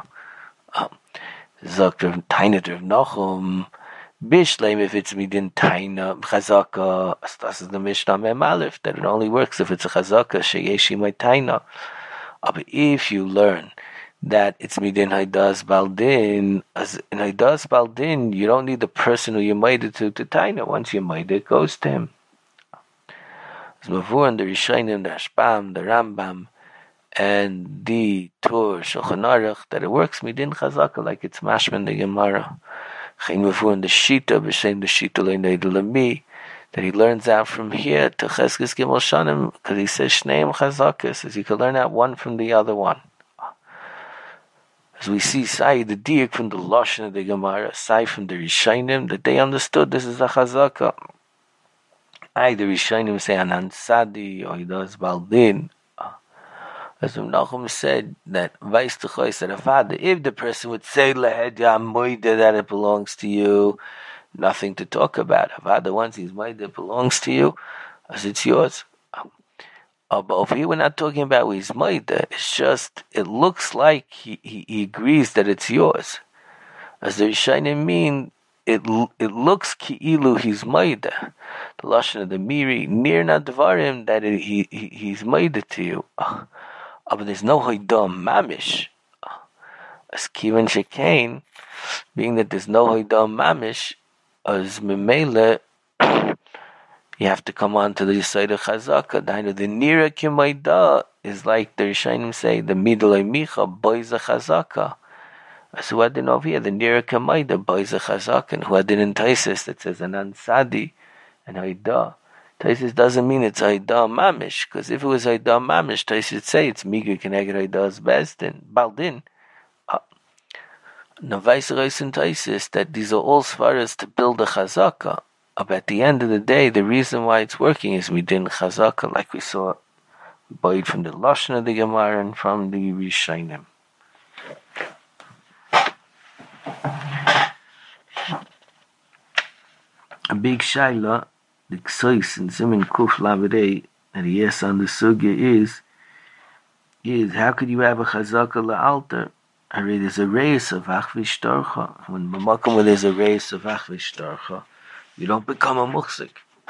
Zok Taina Rav Nachum. Bishleim, if it's midin Taina, Chazaka, this is the Mishnah Mem Aleph, that it only works if it's a Chazaka, Sheyeshimai Taina. But if you learn that it's midin haidas baldin, as in haidas baldin, you don't need the person who you made it to taina. Once you made it, goes to him. As before in the Rishonim, the Rashbam, the Rambam, and the Tur Shulchan Aruch, that it works midin chazaka like it's mashman the Gemara. Chayin before in the Shita, b'shem the Shita le'nei l'mi, that he learns out from here to Cheskes Gimel Shanim, because he says Shneim Chazakas, as you can learn out one from the other one. As we see, say the diak from the Lashon of the Gemara, say from the Rishonim, that they understood this is a chazaka. The Rishonim say Anan Sadi, or he does Baldin. As Nachum said, that Vais Tuchoy said, if the person would say Lahedya Moide that it belongs to you, nothing to talk about. Avada, once he's Moide, it belongs to you, as it's yours. But over here, we're not talking about he's Moide. It's just, it looks like he agrees that it's yours. As the Rishonim mean, it looks ki'ilu he's Moide. The Lashon of the Miri, near Nadvarim, that he's Moide to you. But there's no Hoidam Mamish. As Kivan Shekain, being that there's no Hoidam Mamish, as Memele, you have to come on to the side of Chazaka. The Nira Kimaida is like the Rishonim say, the Midlai Micha, boys a Chazaka. As who had in over here, the Nira Kimaida, boys a Chazaka, and who had in Taisis that says Anan Sadi and Haida. Taisis doesn't mean it's Haida Mamish, because if it was Haida Mamish, Taisis would say it's Miga Keneged Haida's Bezdin, Baldin. Navais Reis and Taisis, that these are all svaras to build a Chazaka. But at the end of the day, the reason why it's working is midin chazaka, like we saw, both from the Lashon of the Gemara and from the Rishonim. A big shaila, the Ksois and Simin Kuf Lavidei, that he asks on the sugya is how could you have a chazaka la'alter? There's a reis of achvish torcha. When b'makom where there's a reis of achvish torcha, you don't become a muhsik.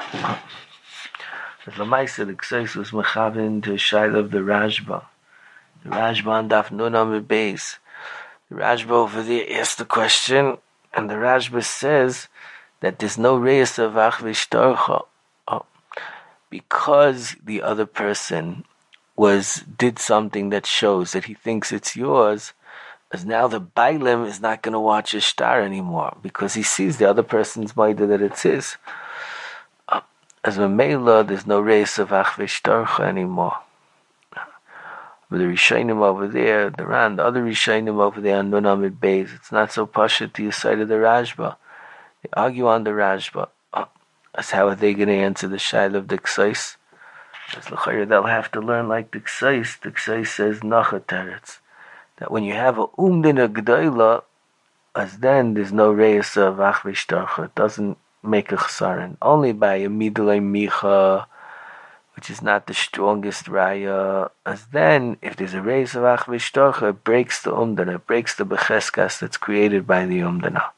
The Lamaisa, the Kseis was mechavin to a shaila of the Rashba. The Rashba on Daf Nun Amud Beis. The Rashba over there asked the question, and the Rashba says that there's no reis of achvish torcha because the other person did something that shows that he thinks it's yours. As now the Bailim is not going to watch his star anymore because he sees the other person's Maida that it's his. As a Mela, there's no race of Achvish Torcha anymore. But the Rishonim over there, the other Rishonim over there on Nun Amud Beis, it's not so pasha to the side of the Rashba. They argue on the Rashba. As how are they going to answer the Shaila of the Ksais? As l'chayr, they'll have to learn like the Ksais. The Ksais says Nacha Teretz, that when you have a umdina g'dayla, as then there's no reis of achvish torcha. It doesn't make a chesaron. Only by a midlei micha, which is not the strongest raya, as then if there's a reis of achvish torcha, it breaks the umdana, it breaks the becheskas that's created by the umdana.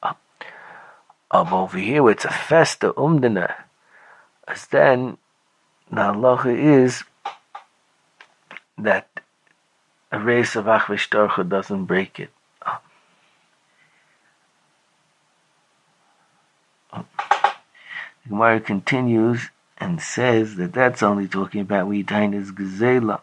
Over here, it's a festa umdana, as then the halacha is that a race of achvish torcha doesn't break it. The Gemara continues and says that that's only talking about when Hitainis Gezela.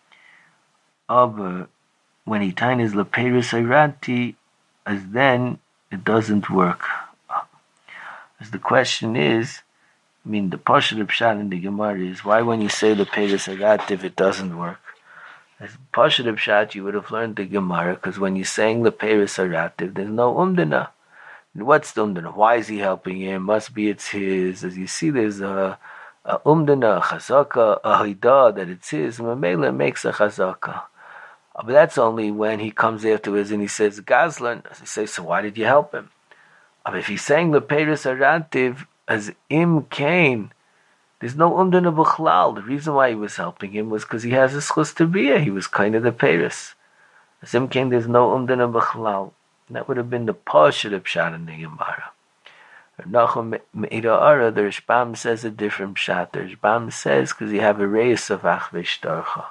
But when Hitainis Leperis Irati, as then it doesn't work. As the question is, the Pashat Pshat in the Gemara is, why when you say Leperis Irati if it doesn't work? As Pashat Pshat, you would have learned the Gemara, because when you're saying the Peris Arativ, there's no umdana. What's the umdana? Why is he helping him? Must be it's his. As you see, there's a umdana, a chazaka, a haidah, that it's his. Mamela makes a chazaka. But that's only when he comes afterwards and he says, Gazlan. As he says, so why did you help him? But if he's saying the Peris Arativ as Im Kain, there's no umdana b'chlal. The reason why he was helping him was because he has a schus to be. He was kind of the Paris. As him came, there's no umdana b'chlal. That would have been the Pashat Pshat in the Gemara. Nachum Me'ira Ara, the Rishbam says a different pshat. The Rishbam says because you have a reis of achvish torcha.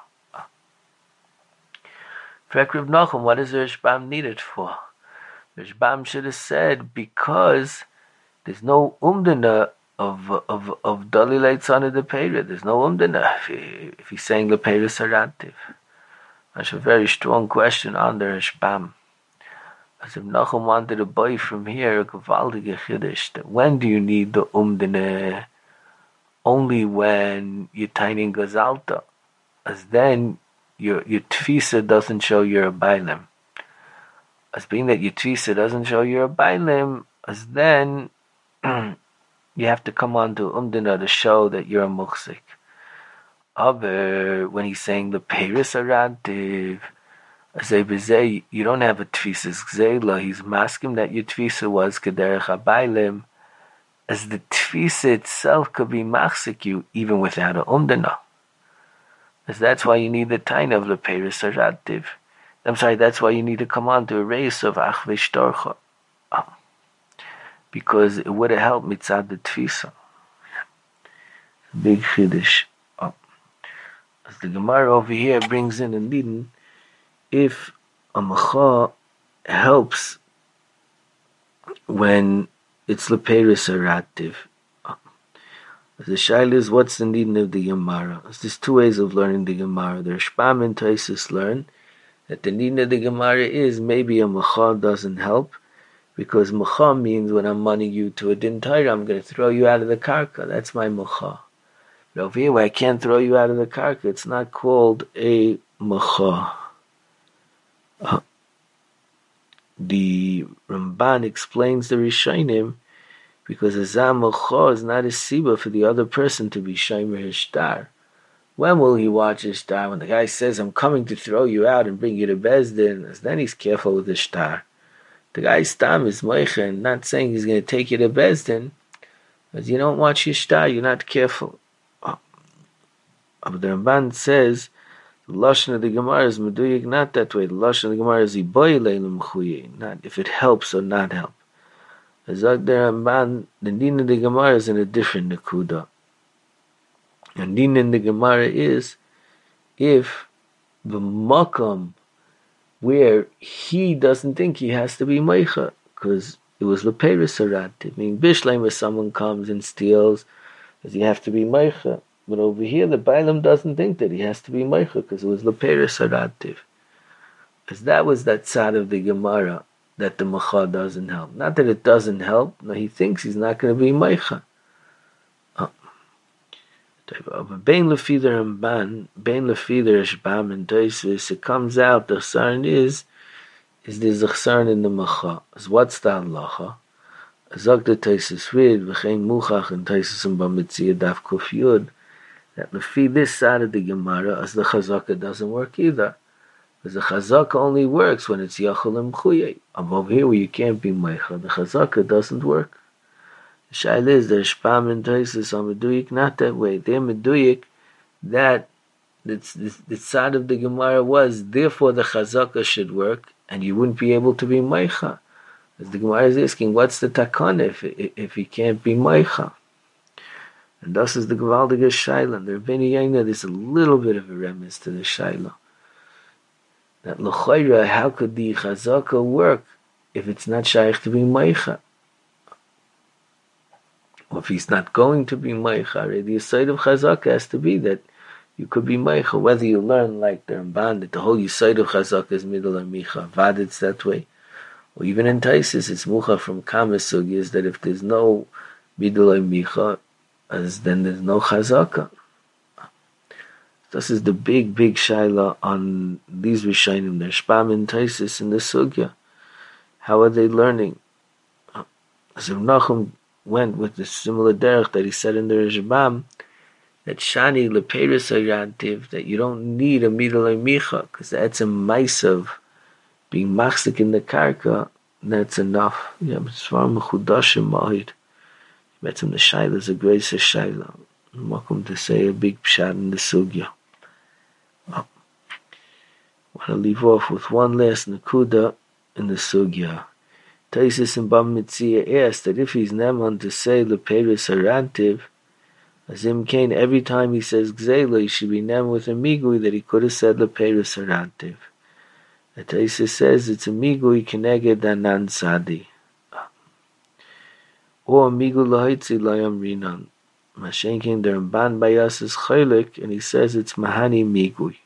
For Rav Nachum, what is the Rishbam needed for? The Rishbam should have said because there's no umdana of Dalilite on the Peira. There's no umdana if he's saying the Peira Sarantiv. That's a very strong question on the Rishbam. As if Nachum wanted to buy from here a gewaltige chiddush, that when do you need the umdana? Only when you're tiny gazalta, as then your tfisa doesn't show you're a bailim. as being that your Tfisa doesn't show you're a Bailim, as then you have to come on to Umdina to show that you're a Muksik. Aber when he's saying the Paris Arantiv, you don't have a Tfisas Gzela. He's masking that your Tfisa was Kederech HaBailim, as the Tfisa itself could be Machzik you even without a Umdana. As that's why you need the Taina of the Paris Arantiv. I'm sorry, that's why you need to come on to a race of Achvish Torcha. Because it would have helped mitzad the Tfisa. Big Chiddush. As the Gemara over here brings in a Nidin, if a Macha helps when it's Leperis Arativ. The Shaila is, what's the Nidin of the Gemara? There's two ways of learning the Gemara. The Rashbam and Taisus learn that the Nidin of the Gemara is maybe a Macha doesn't help, because Macha means when I'm money you to a Din Torah, I'm going to throw you out of the Karka. That's my Macha. But over here, where I can't throw you out of the Karka, it's not called a Macha. The Ramban explains the Rishonim because a Zam Macha is not a Siba for the other person to be Shomer his Shtar. When will he watch his Shtar? When the guy says, I'm coming to throw you out and bring you to Bezdin, then he's careful with the Shtar. The guy's Stam is Moicha and not saying he's going to take you to Bezdin, because you don't watch your Shtar, you're not careful. But the Ramban says, the Lashon of the Gemara is Meduyik, not that way. The Lashon of the Gemara is Iboy Leilam Chuye, not if it helps or not help. As the Ramban, the Din of the Gemara is in a different Nekuda. And Din in the Gemara is if the Makam where he doesn't think he has to be Meicha, because it was Leperis Arat. Meaning Bishleim, where someone comes and steals, does he have to be Meicha? But over here, the Bailam doesn't think that he has to be Meicha, because it was Leperis Arativ. Because that was that side of the Gemara, that the Macha doesn't help. Not that it doesn't help, no, he thinks he's not going to be Meicha. Bein Lefider and Ban, Bein Lefider Shbam and Toisvis, it comes out the Chsaron is there's a Chsaron in the Macha. So what's the halacha? Zog the Toisvis Rid, V'chein Muchach and Toisvis and Bamitzia Daf Kuf Yud, that Lefi this side of the Gemara, as the Chazaka doesn't work either. Because the Chazaka only works when it's Yachol and Mchuyei. Above here where you can't be Meicha, the Chazaka doesn't work. The Shaila is the Shpam and Taisus are Meduyik not that way. They're Meduyik that the side of the Gemara was, therefore the Chazaka should work, and you wouldn't be able to be Meicha. As the Gemara is asking, what's the Takon if he can't be Meicha? And thus is the Gevaldige Shaila. The Rebbeinu Yaina, there's a little bit of a remiss to the Shaila. That L'choira, how could the Chazaka work if it's not shaykh to be Meicha? Or if he's not going to be Meicha, the Yesod of Chazaka has to be that you could be Meicha, whether you learn like the Ramban, that the whole Yesod of Chazaka is Midul and Micha, Vad it's that way. Or even in Taisis, it's Mucha from Kama Sugyas, that if there's no Midul and Micha, as then there's no Chazaka. This is the big Shaila on these Rishonim, the Shpam and Taisis in the Sugya. How are they learning? So Nachum went with the similar derech that he said in the Rishbam, that Shani Leperis Ayantiv, that you don't need a Midul Micha, because that's a Maisav, being Machzik in the Karka, that's enough. Yeah, but it's far Mechudashim Mahid. Met him the Shaila is a grace of Shaila. I'm welcome to say a big pshat in the Sugya. I want to leave off with one last Nakuda in the Sugya. Taisis and Bam Mitzia asked that if he's Neman to say Leperis Arantiv, Azim Kain, every time he says Gzela, he should be Neman with a Migui that he could have said Leperis Arantiv. The Taisis says it's a Migui Keneged Anan Sadi. Or Migui Lahaitzi Layam Rinan. Mashen Kain der Ramban Bayas is Chaylik, and he says it's Mahani Migui.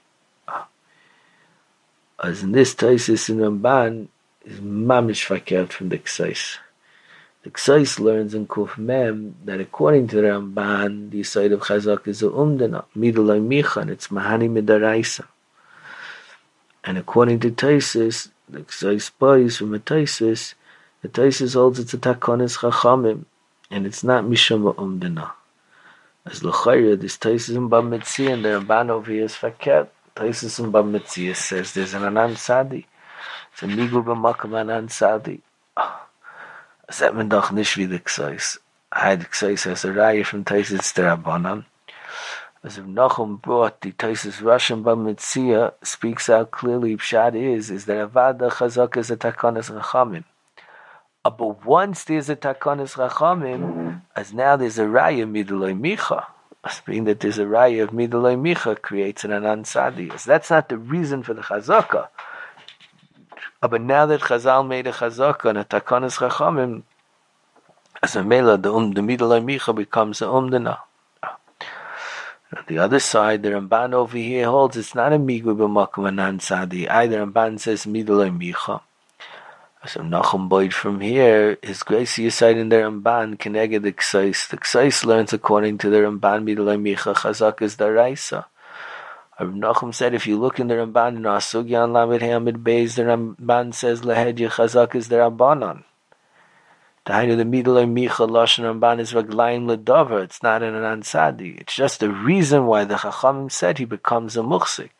As in this Taisis in Ramban, is mamish fakert from the Ksais. The Ksais learns in Kuf Mem that according to the Ramban, the side of Chazak is a umdana, midulay micha, and it's mahani midaraisa. And according to Taisis, The Ksais boys from the Taisus holds it's a Takonis Chachamim, and it's not Mishum Umdina. As L'chayra, this Taisus in Bab Metzia, and the Ramban over here is Faket. Taisus in Bab Metzia says there's an Anan Sadi. It's a Migu B'makam Anan Sadi. Zet men doch nicht wie the Ksais. The Ksais has a raya from Taisus Derabanan. As if Nachum brought the Taisus Russian Bab Metzia speaks out clearly, Pshat is that Avada Chazak is a Takonis Chachamim. But once there's a Takonis Chachamim, as now there's a raya Miduloi Micha. As being that there's a raya of Miduloi Micha creates an Anan Sadi. As that's not the reason for the Chazaka. But now that Chazal made a Chazaka and a Takonis Chachamim, as a Mela, the Miduloi Micha becomes a Umdana. On the other side, the Ramban over here holds it's not a Migu B'makom Anan Sadi. Either Ramban says Miduloi Micha. So Nachum Boyd from here, his Gracie side in the Ramban, Keneged the Ksais. The Ksais learns according to the Ramban, Miduloi Micha, Chazak is Daraisa. Nachum said, if you look in the Ramban, in Asugyan Lamed Hamid Beis, the Ramban says, Lahedya Chazak is the Rabbanon. The Miduloi Micha, Lashon Ramban is Raglayim Ledover. It's not an Anan Sadi. It's just the reason why the Chachamim said he becomes a Muchsik.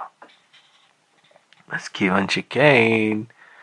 As Kivan Shekain,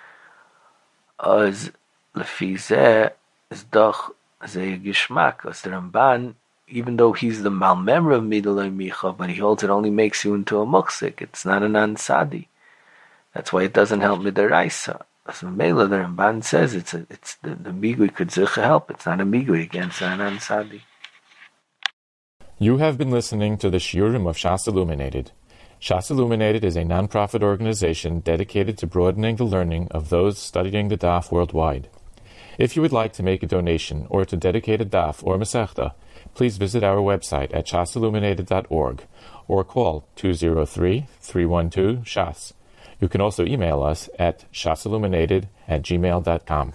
as Lefizeh is doch Zeh Gishmak, as the Ramban, even though he's the Malmemra of Miduloi Micha, but he holds it only makes you into a Muksik. It's not an Ansadi. That's why it doesn't help Midaraisa. As Mela, the Ramban says it's the Migui could Zicha help. It's not a Migui against an Ansadi.
You have been listening to the Shiurim of Shas Illuminated. Shas Illuminated is a non-profit organization dedicated to broadening the learning of those studying the Daf worldwide. If you would like to make a donation or to dedicate a Daf or Masechta, please visit our website at shasilluminated.org or call 203-312-SHAS. You can also email us at shasilluminated@gmail.com.